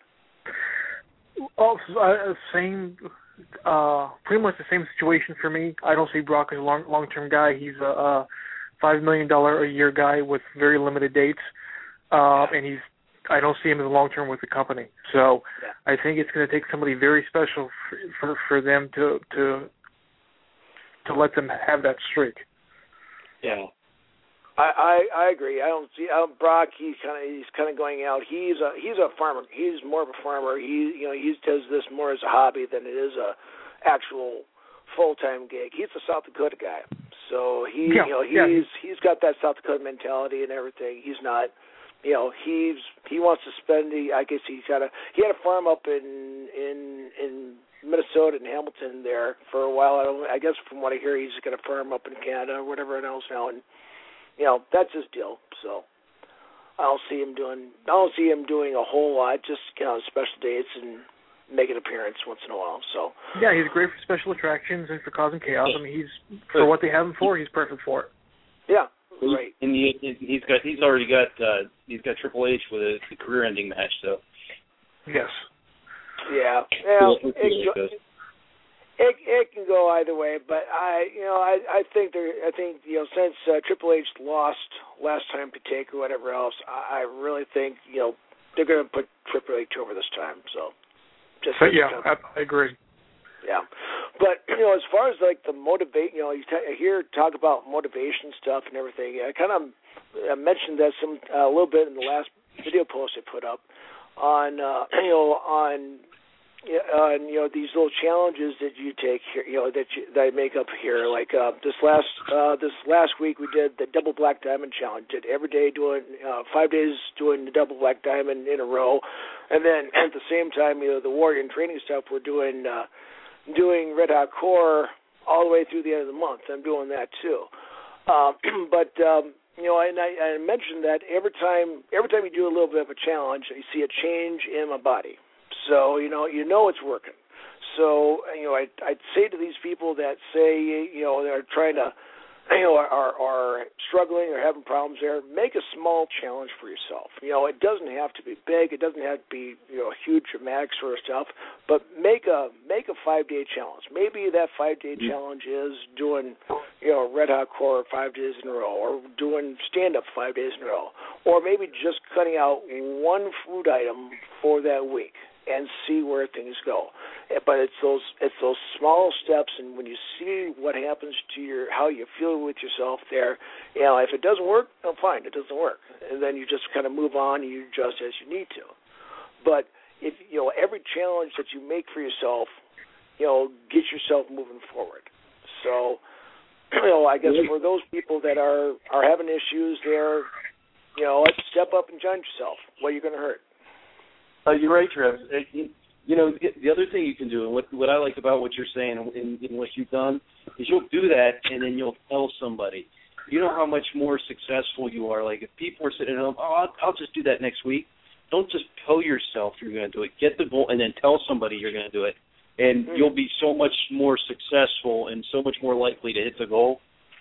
Oh, uh, same, uh, pretty much the same situation for me. I don't see Brock as a long, long-term guy. He's a, a five million dollars a year guy with very limited dates, uh, and he's. I don't see him as a long-term with the company. So yeah. I think it's going to take somebody very special for for, for them to to. to let them have that streak. Yeah, I, I, I agree. I don't see uh, Brock. He's kind of he's kind of going out. He's a he's a farmer. He's more of a farmer. He you know he does this more as a hobby than it is a actual full time gig. He's a South Dakota guy, so he yeah, you know he's yeah. he's got that South Dakota mentality and everything. He's not. You know, he's he wants to spend the. I guess he's got a. He had a farm up in in in. Minnesota and Hamilton there for a while. I, don't, I guess from what I hear, he's going to farm up in Canada or whatever else now, and you know that's his deal. So I don't see him doing. I don't see him doing a whole lot. Just you know, special dates and make an appearance once in a while. So yeah, he's great for special attractions and for causing chaos. I mean, he's for what they have him for. He's perfect for it. Yeah, right. And he, he's got. He's already got. Uh, he's got Triple H with a, a career-ending match. So yes. Yeah, well, it, it, it it can go either way, but I, you know, I I think there, I think you know, since uh, Triple H lost last time to Taker or whatever else, I, I really think you know they're going to put Triple H over this time. So, just so, yeah, I, I agree. Yeah, but you know, as far as like the motivate, you know, you t- hear talk about motivation stuff and everything. I kind of I mentioned that some uh, a little bit in the last video post I put up on uh, you know on. Uh, and, you know, these little challenges that you take here, you know, that you, that I make up here. Like uh, this last uh, this last week, we did the double black diamond challenge. Did every day doing uh, five days doing the double black diamond in a row, and then at the same time, you know, the warrior and training stuff. We're doing uh, doing Red Hot Core all the way through the end of the month. I'm doing that too. Uh, but um, you know, and I, I mentioned that every time every time you do a little bit of a challenge, you see a change in my body. So, you know, you know it's working. So, you know, I, I'd say to these people that say, you know, they're trying to, you know, are, are struggling or having problems there, make a small challenge for yourself. You know, it doesn't have to be big. It doesn't have to be, you know, huge dramatic sort of stuff, but make a make a five-day challenge. Maybe that five-day mm-hmm. challenge is doing, you know, Red Hot Core five days in a row, or doing stand-up five days in a row, or maybe just cutting out one food item for that week and see where things go. But it's those it's those small steps, and when you see what happens to your how you feel with yourself there, you know, if it doesn't work, then fine, it doesn't work, and then you just kind of move on and you adjust as you need to. But if you know every challenge that you make for yourself, you know, get yourself moving forward. So, you know, I guess for those people that are are having issues there, you know, let's step up and challenge yourself. What are you going to hurt? Uh, you're right, Trev. You, you know, the other thing you can do, and what what I like about what you're saying and, and what you've done, is you'll do that, and then you'll tell somebody. You know how much more successful you are. Like if people are sitting at home, oh, I'll, I'll just do that next week. Don't just tell yourself you're going to do it. Get the goal, and then tell somebody you're going to do it, and mm-hmm. you'll be so much more successful and so much more likely to hit the goal.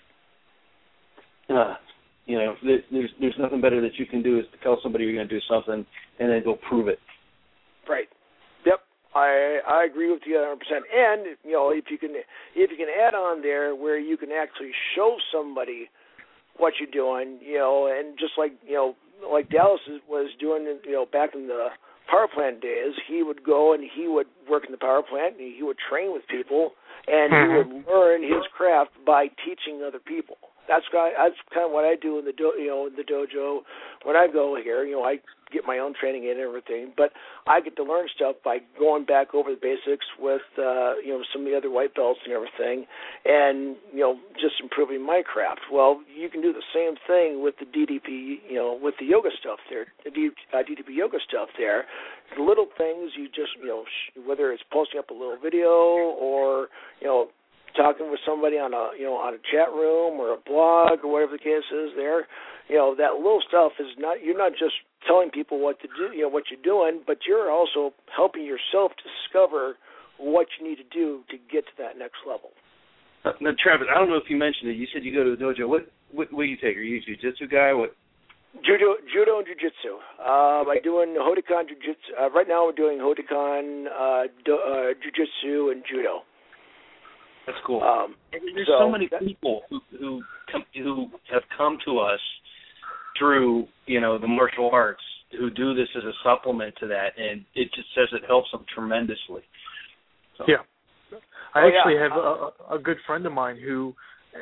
Uh, you know, there's there's nothing better that you can do is to tell somebody you're going to do something, and then go prove it. Right. Yep. I I agree with you one hundred percent. And you know, if you can if you can add on there where you can actually show somebody what you're doing, you know, and just like you know, like Dallas was doing, you know, back in the power plant days, he would go and he would work in the power plant, and he would train with people, and mm-hmm. he would learn his craft by teaching other people. that's kind of, that's kind of what I do in the do, you know in the dojo when I go here. You know, I get my own training in and everything, but I get to learn stuff by going back over the basics with uh, you know some of the other white belts and everything, and you know just improving my craft. Well, you can do the same thing with the D D P, you know, with the yoga stuff there, the D, uh, D D P yoga stuff there. The little things you just you know sh- whether it's posting up a little video or you know. talking with somebody on a you know on a chat room or a blog or whatever the case is there, you know that little stuff is not you're not just telling people what to do, you know what you're doing, but you're also helping yourself discover what you need to do to get to that next level. Uh, now, Travis, I don't know if you mentioned it. You said you go to the dojo. What what, what do you take? Are you a jiu-jitsu guy? What? Judo, judo, and jiu-jitsu. Um, I'm doing Hodokan jiu-jitsu. Uh, right now, we're doing Hodokan, uh, do, uh, jiu-jitsu, and judo. That's cool. Um, There's so, so many people who who come, who have come to us through you know the martial arts who do this as a supplement to that, and it just says it helps them tremendously. So. Yeah, I oh, actually yeah. have a, a good friend of mine who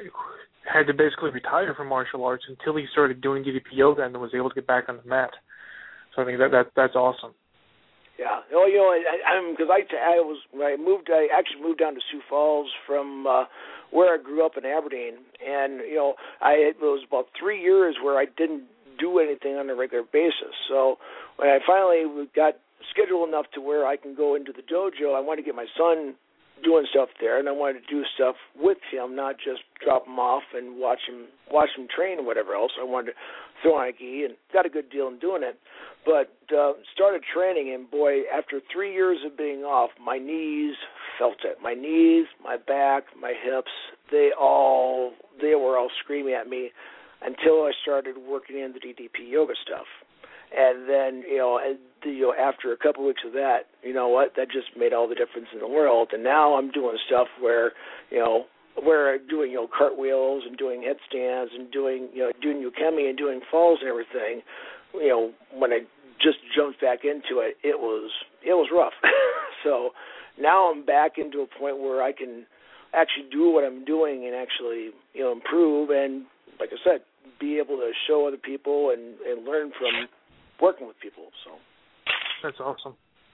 had to basically retire from martial arts until he started doing D D P yoga and was able to get back on the mat. So I think that, that that's awesome. Yeah, oh, you know, I, I'm because I, I was when I moved. I actually moved down to Sioux Falls from uh, where I grew up in Aberdeen, and you know, I it was about three years where I didn't do anything on a regular basis. So when I finally got scheduled enough to where I can go into the dojo, I wanted to get my son doing stuff there, and I wanted to do stuff with him, not just drop him off and watch him watch him train or whatever else. I wanted to throw on a gi and got a good deal in doing it. But uh, started training, and boy, after three years of being off, my knees felt it. My knees, my back, my hips, they all they were all screaming at me until I started working in the D D P yoga stuff. And then, you know, and, you know, after a couple of weeks of that, you know what, that just made all the difference in the world. And now I'm doing stuff where, you know, where I'm doing, you know, cartwheels and doing headstands and doing, you know, doing ukemi and doing falls and everything. You know, when I just jumped back into it, it was it was rough. So now I'm back into a point where I can actually do what I'm doing and actually, you know, improve and, like I said, be able to show other people and, and learn from working with people. So that's awesome.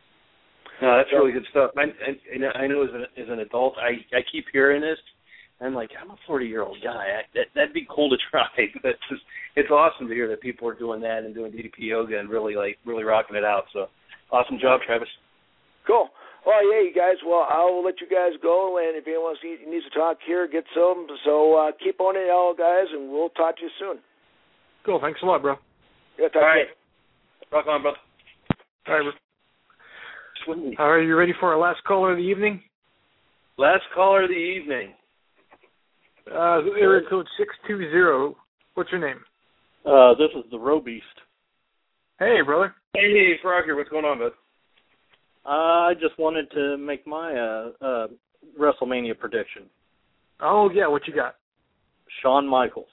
No, that's really good stuff. I, I, I know as an, as an adult, I, I keep hearing this. I'm like, I'm a forty-year-old guy. I, that, that'd be cool to try. But it's, just, it's awesome to hear that people are doing that and doing D D P yoga and really like really rocking it out. So awesome job, Travis. Cool. Well, yeah, you guys. Well, I'll let you guys go, and if anyone needs to talk here, get some. So uh, keep on it, all guys, and we'll talk to you soon. Cool. Thanks a lot, bro. Yeah, talk all right. to you. Rock on, brother. All right, bro. All right, you ready for our last caller of the evening? Last caller of the evening. Uh, area code six two zero. What's your name? Uh, this is the Row Beast. Hey, brother. Hey, Frog here. What's going on, bud? Uh, I just wanted to make my uh, uh, WrestleMania prediction. Oh, yeah, what you got? Shawn Michaels.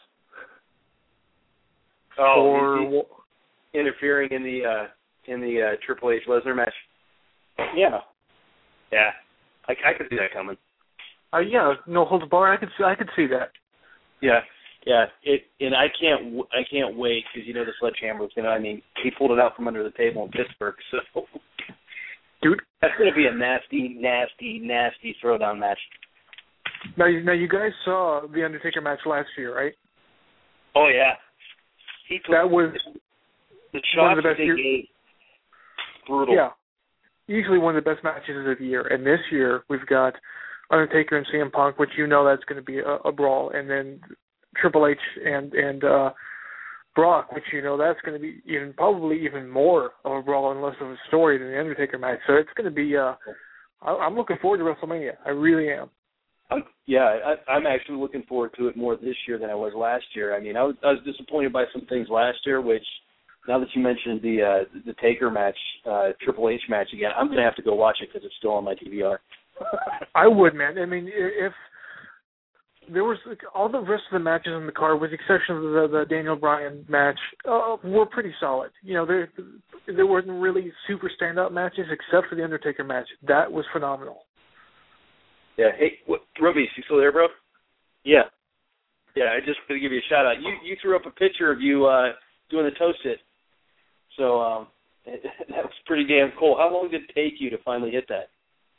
Oh, or he's, he's interfering in the uh, in the uh, Triple H Lesnar match. Yeah. Yeah, I, I could see that coming. Uh, yeah, no holds barred. I could see, I could see that. Yeah, yeah. It and I can't I can't wait because you know the Sledgehammer was gonna. I mean, he pulled it out from under the table in Pittsburgh, so. Dude, that's gonna be a nasty, nasty, nasty throwdown match. Now, you, now you guys saw the Undertaker match last year, right? Oh yeah, he took that was the shots one of the best they year- gave. Brutal. Yeah, easily one of the best matches of the year. And this year we've got Undertaker and C M Punk, which you know that's going to be a, a brawl, and then Triple H and and uh, Brock, which you know that's going to be even probably even more of a brawl and less of a story than the Undertaker match. So it's going to be. Uh, I, I'm looking forward to WrestleMania. I really am. I'm, yeah, I, I'm actually looking forward to it more this year than I was last year. I mean, I was, I was disappointed by some things last year, which now that you mentioned the uh, the Taker match, uh, Triple H match again, I'm going to have to go watch it because it's still on my D V R. I would, man. I mean, if there was like, all the rest of the matches in the card, with the exception of the, the Daniel Bryan match, uh, were pretty solid. You know, there there wasn't really super standout matches except for the Undertaker match. That was phenomenal. Yeah. Hey, what, Ruby, you still there, bro? Yeah. Yeah, I just want to give you a shout out. You you threw up a picture of you uh, doing the toe sit. So um, it, that was pretty damn cool. How long did it take you to finally hit that?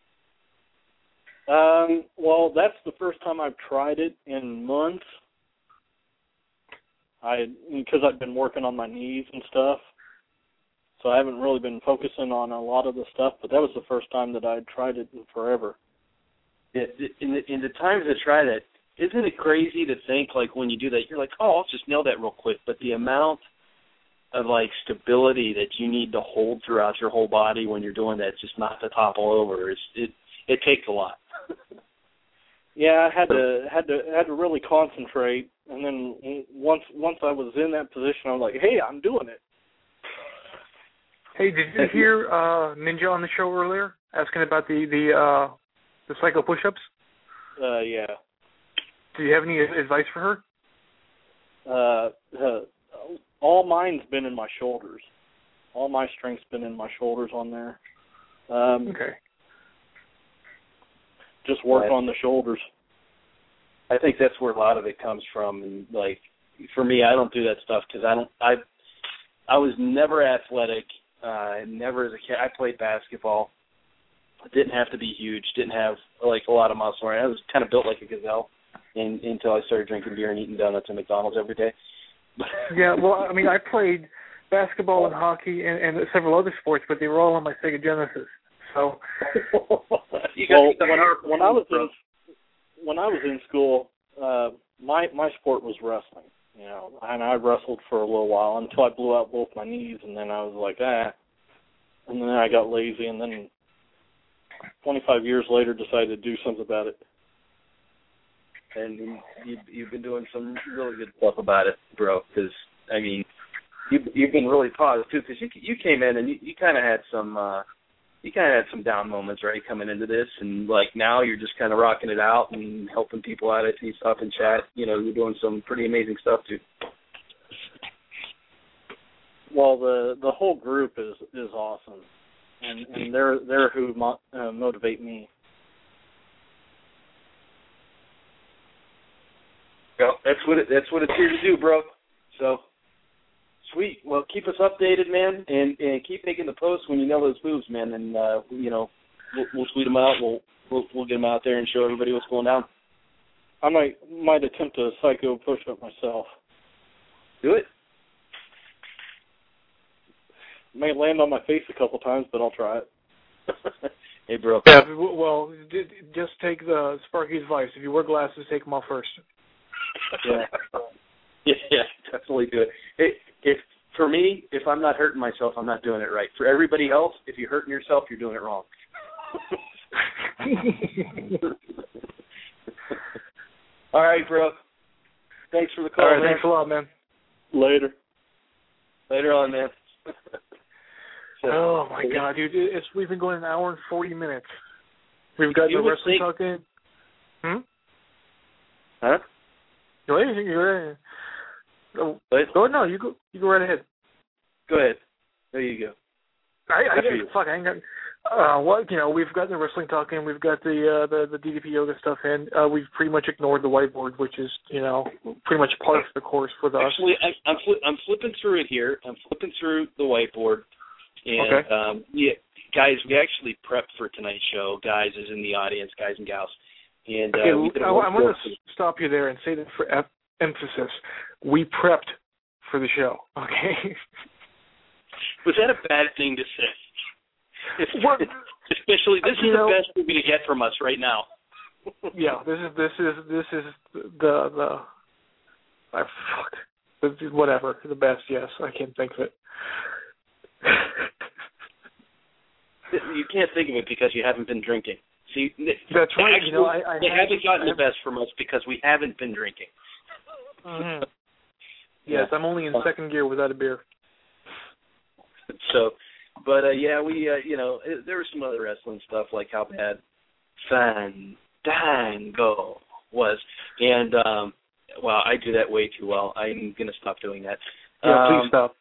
Um, well, that's the first time I've tried it in months. I because I've been working on my knees and stuff, so I haven't really been focusing on a lot of the stuff. But that was the first time that I'd tried it in forever. Yeah, in the in the times to try that, isn't it crazy to think like when you do that, you're like, oh, I'll just nail that real quick. But the amount of like stability that you need to hold throughout your whole body when you're doing that, just not to topple over, it's, it it takes a lot. Yeah, I had to had to had to really concentrate, and then once once I was in that position, I was like, "Hey, I'm doing it." Hey, did you hear uh, Ninja on the show earlier asking about the the uh, the cycle push-ups? Uh, yeah. Do you have any advice for her? Uh, uh, all mine's been in my shoulders. All my strength's been in my shoulders on there. Um, okay. Just work Right. on the shoulders. I think that's where a lot of it comes from. And like for me, I don't do that stuff because I don't. I I was never athletic. Uh, never as a kid. I played basketball. Didn't have to be huge. Didn't have like a lot of muscle. I was kind of built like a gazelle in, until I started drinking beer and eating donuts at McDonald's every day. Yeah, well, I mean, I played basketball and hockey and, and several other sports, but they were all on my Sega Genesis. So, you well, when, I, when I was in when I was in school, uh, my my sport was wrestling. You know, and I wrestled for a little while until I blew out both my knees, and then I was like, ah, and then I got lazy, and then twenty-five years later, decided to do something about it. And you, you've been doing some really good stuff about it, bro. Because I mean, you you've been really positive too. Because you you came in and you, you kind of had some. Uh, You kind of had some down moments, right, coming into this, and like now you're just kind of rocking it out and helping people out. I see stuff in chat. You know, you're doing some pretty amazing stuff too. Well, the the whole group is is awesome, and and they're they're who mo- uh, motivate me. Well, that's what it, that's what it's here to do, bro. So. Sweet. Well, keep us updated, man, and, and keep making the posts when you know those moves, man. And uh, you know, we'll, we'll tweet them out. We'll, we'll we'll get them out there and show everybody what's going down. I might might attempt a psycho push up myself. Do it. May land on my face a couple times, but I'll try it. Hey, bro. Yeah. Well, just take the Sparky's advice. If you wear glasses, take them off first. Yeah. Yeah, yeah, definitely do it. It, if for me, if I'm not hurting myself, I'm not doing it right. For everybody else, if you're hurting yourself, you're doing it wrong. All right, bro. Thanks for the call. All right, man. thanks a lot, man. Later. Later on, man. So, oh my God, dude! It's we've been going an hour and forty minutes. We've got You the would wrestling think- talk in. Hmm. Huh? Go ahead. You go ahead. Oh, What? go no, you go. You go right ahead. Go ahead. There you go. I, I After you. fuck. I ain't got. Uh, well, you know, we've got the wrestling talk in. We've got the uh, the the D D P yoga stuff in. Uh, we've pretty much ignored the whiteboard, which is you know pretty much part of the course with us. Actually, I, I'm fli- I'm flipping through it here. I'm flipping through the whiteboard, and Okay. um, yeah, guys, we actually prepped for tonight's show. Guys is in the audience, guys and gals, and uh, Okay, we did a I, I want workbook. to stop you there and say that for em- emphasis, we prepped for the show. Okay. Was that a bad thing to say? What? Especially, this You is know- the best we're going to get from us right now. Yeah, this is this is this is the the. I fuck. This is whatever the best. Yes, I can't think of it. You can't think of it because you haven't been drinking. See, That's right. Actually, You know, I, I they have- haven't gotten I the best from us because we haven't been drinking. Mhm. Yes, I'm only in second gear without a beer. So, but uh, yeah, we uh, you know it, there was some other wrestling stuff like how bad Fandango was, and um, well, I do that way too well. I'm gonna stop doing that. Yeah, um, please stop.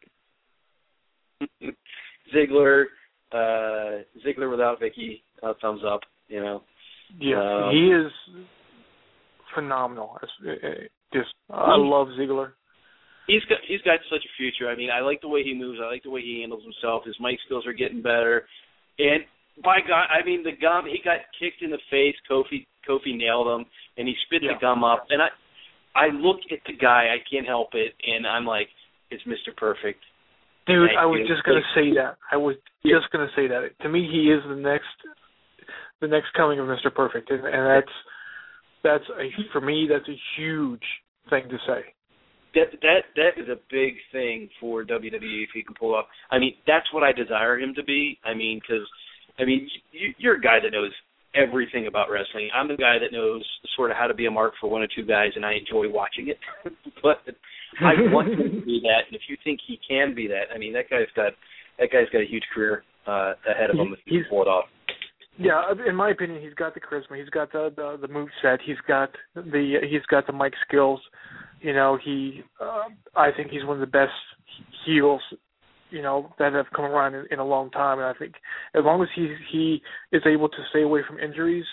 Ziggler, uh, Ziggler without Vicky, uh, thumbs up. You know. Yeah, Um, he is phenomenal. As, Just I love Ziggler. He's got he's got such a future. I mean, I like the way he moves. I like the way he handles himself. His mic skills are getting better. And by God, I mean the gum. He got kicked in the face. Kofi Kofi nailed him, and he spit yeah. the gum up. And I I look at the guy. I can't help it, and I'm like, it's Mister Perfect. Dude, Thank I was you. just gonna say that. I was just gonna say that. To me, he is the next the next coming of Mister Perfect, and, and that's that's a, for me that's a huge thing to say. That that that is a big thing for W W E if he can pull off. I mean, that's what I desire him to be. I mean, because I mean, you, you're a guy that knows everything about wrestling. I'm the guy that knows sort of how to be a mark for one or two guys, and I enjoy watching it. But I want him to be that, and if you think he can be that, I mean, that guy's got that guy's got a huge career uh, ahead of him if he can pull it off. Yeah, in my opinion, he's got the charisma. He's got the the, the moveset. He's got the he's got the mic skills. You know, he. Uh, I think he's one of the best heels, you know, that have come around in, in a long time. And I think as long as he he is able to stay away from injuries,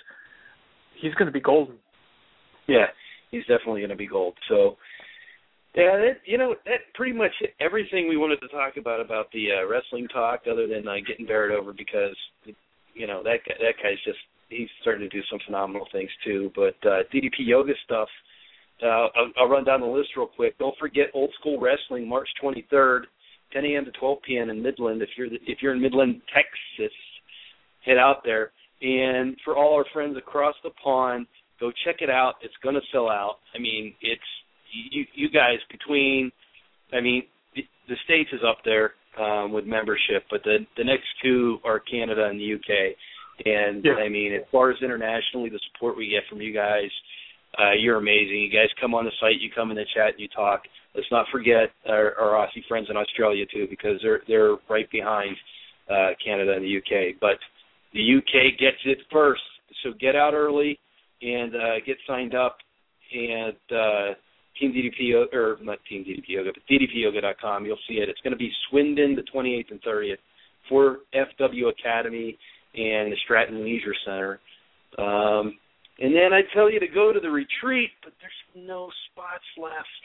he's going to be golden. Yeah, he's definitely going to be gold. So, yeah, that, you know, that pretty much hit everything we wanted to talk about about the uh, wrestling talk, other than uh, getting Barrett over because, you know, that guy, that guy's just he's starting to do some phenomenal things too. But uh, D D P Yoga stuff. Uh, I'll, I'll run down the list real quick. Don't forget Old School Wrestling, March twenty-third, ten a.m. to twelve p.m. in Midland. If you're the, if you're in Midland, Texas, head out there. And for all our friends across the pond, go check it out. It's going to sell out. I mean, it's you, you guys between. I mean, the, the States is up there um, with membership, but the the next two are Canada and the U K. And yeah. I mean, as far as internationally, the support we get from you guys. Uh, you're amazing. You guys come on the site, you come in the chat, and you talk. Let's not forget our, our Aussie friends in Australia too, because they're they're right behind uh, Canada and the U K. But the U K gets it first, so get out early and uh, get signed up. And uh, Team D D P or not Team D D P Yoga, but D D P yoga dot com. You'll see it. It's going to be Swindon the twenty-eighth and thirtieth for F W Academy and the Stratton Leisure Center. Um, And then I tell you to go to the retreat, but there's no spots left.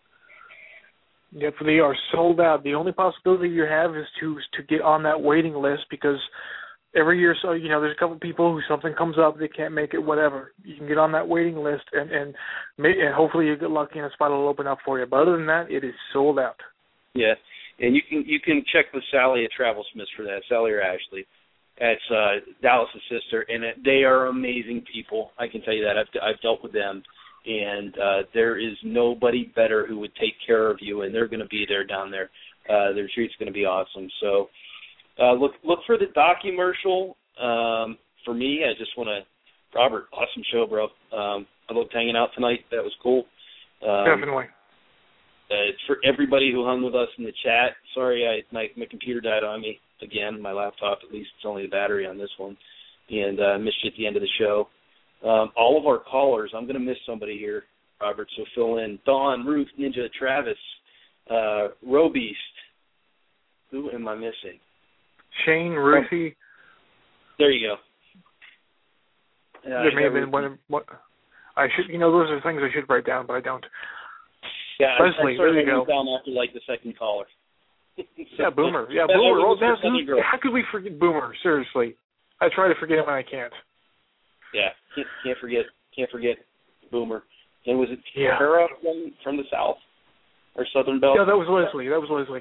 Yep, they are sold out. The only possibility you have is to to get on that waiting list because every year, so you know, there's a couple people who something comes up, they can't make it, whatever. You can get on that waiting list, and and, may, and hopefully you get lucky and a spot will open up for you. But other than that, it is sold out. Yeah, and you can you can check with Sally at Travel Smiths for that, Sally or Ashley. That's uh, Dallas' sister, and it, they are amazing people. I can tell you that. I've, I've dealt with them, and uh, there is nobody better who would take care of you, and they're going to be there down there. Uh, the retreat's going to be awesome. So uh, look look for the documercial. Um, for me, I just want to, Robert, awesome show, bro. Um, I loved hanging out tonight. That was cool. Um, Definitely. Uh, it's for everybody who hung with us in the chat. Sorry, I my, my computer died on me. Again, my laptop, at least it's only the battery on this one, and uh, missed you at the end of the show. Um, all of our callers, I'm going to miss somebody here, Robert, so fill in. Dawn, Ruth, Ninja, Travis, uh, Robeast. Who am I missing? Shane, Ruthie. Oh, there you go. Uh, there may have been one. What I should, you know, those are things I should write down, but I don't. Yeah, Leslie, I, I there you go. Down after like the second caller. Yeah, Boomer. Yeah, Boomer. Oh, that's, how could we forget Boomer? Seriously, I try to forget him and I can't. Yeah, can't, can't forget. Can't forget Boomer. And was it yeah. Tara from from the South or Southern Belle? Yeah, that was Leslie. That was Leslie.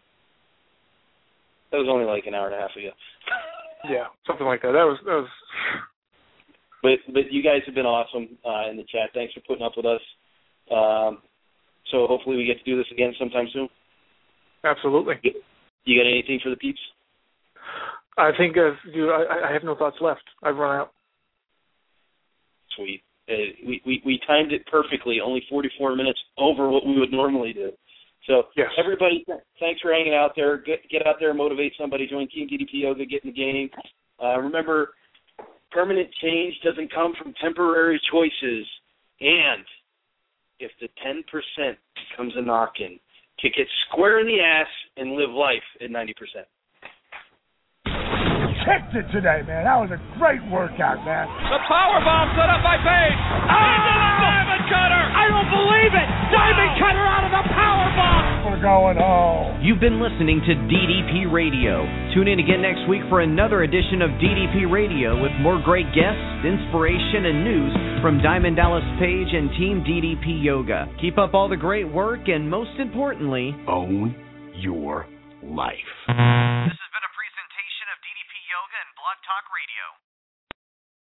That was only like an hour and a half ago. Yeah, something like that. That was that was. But but you guys have been awesome uh, in the chat. Thanks for putting up with us. Um, so hopefully we get to do this again sometime soon. Absolutely. You got anything for the peeps? I think uh, dude, I, I have no thoughts left. I've run out. Sweet. Uh, we, we we timed it perfectly. Only forty-four minutes over what we would normally do. So yes. Everybody, thanks for hanging out there. Get get out there, motivate somebody, join Team D D P Yoga, get in the game. Uh, remember, permanent change doesn't come from temporary choices. And if the ten percent comes a knocking, kick it square in the ass and live life at ninety percent. kicked it today, man. That was a great workout, man. The power bomb set up by Page. Ah! Into the Diamond Cutter. I don't believe it. Diamond wow. Cutter out of the power bomb. We're going home. You've been listening to D D P Radio. Tune in again next week for another edition of D D P Radio with more great guests, inspiration, and news from Diamond Dallas Page and Team D D P Yoga. Keep up all the great work and, most importantly, own your life. This has been a presentation of D D P Yoga and Blog Talk Radio.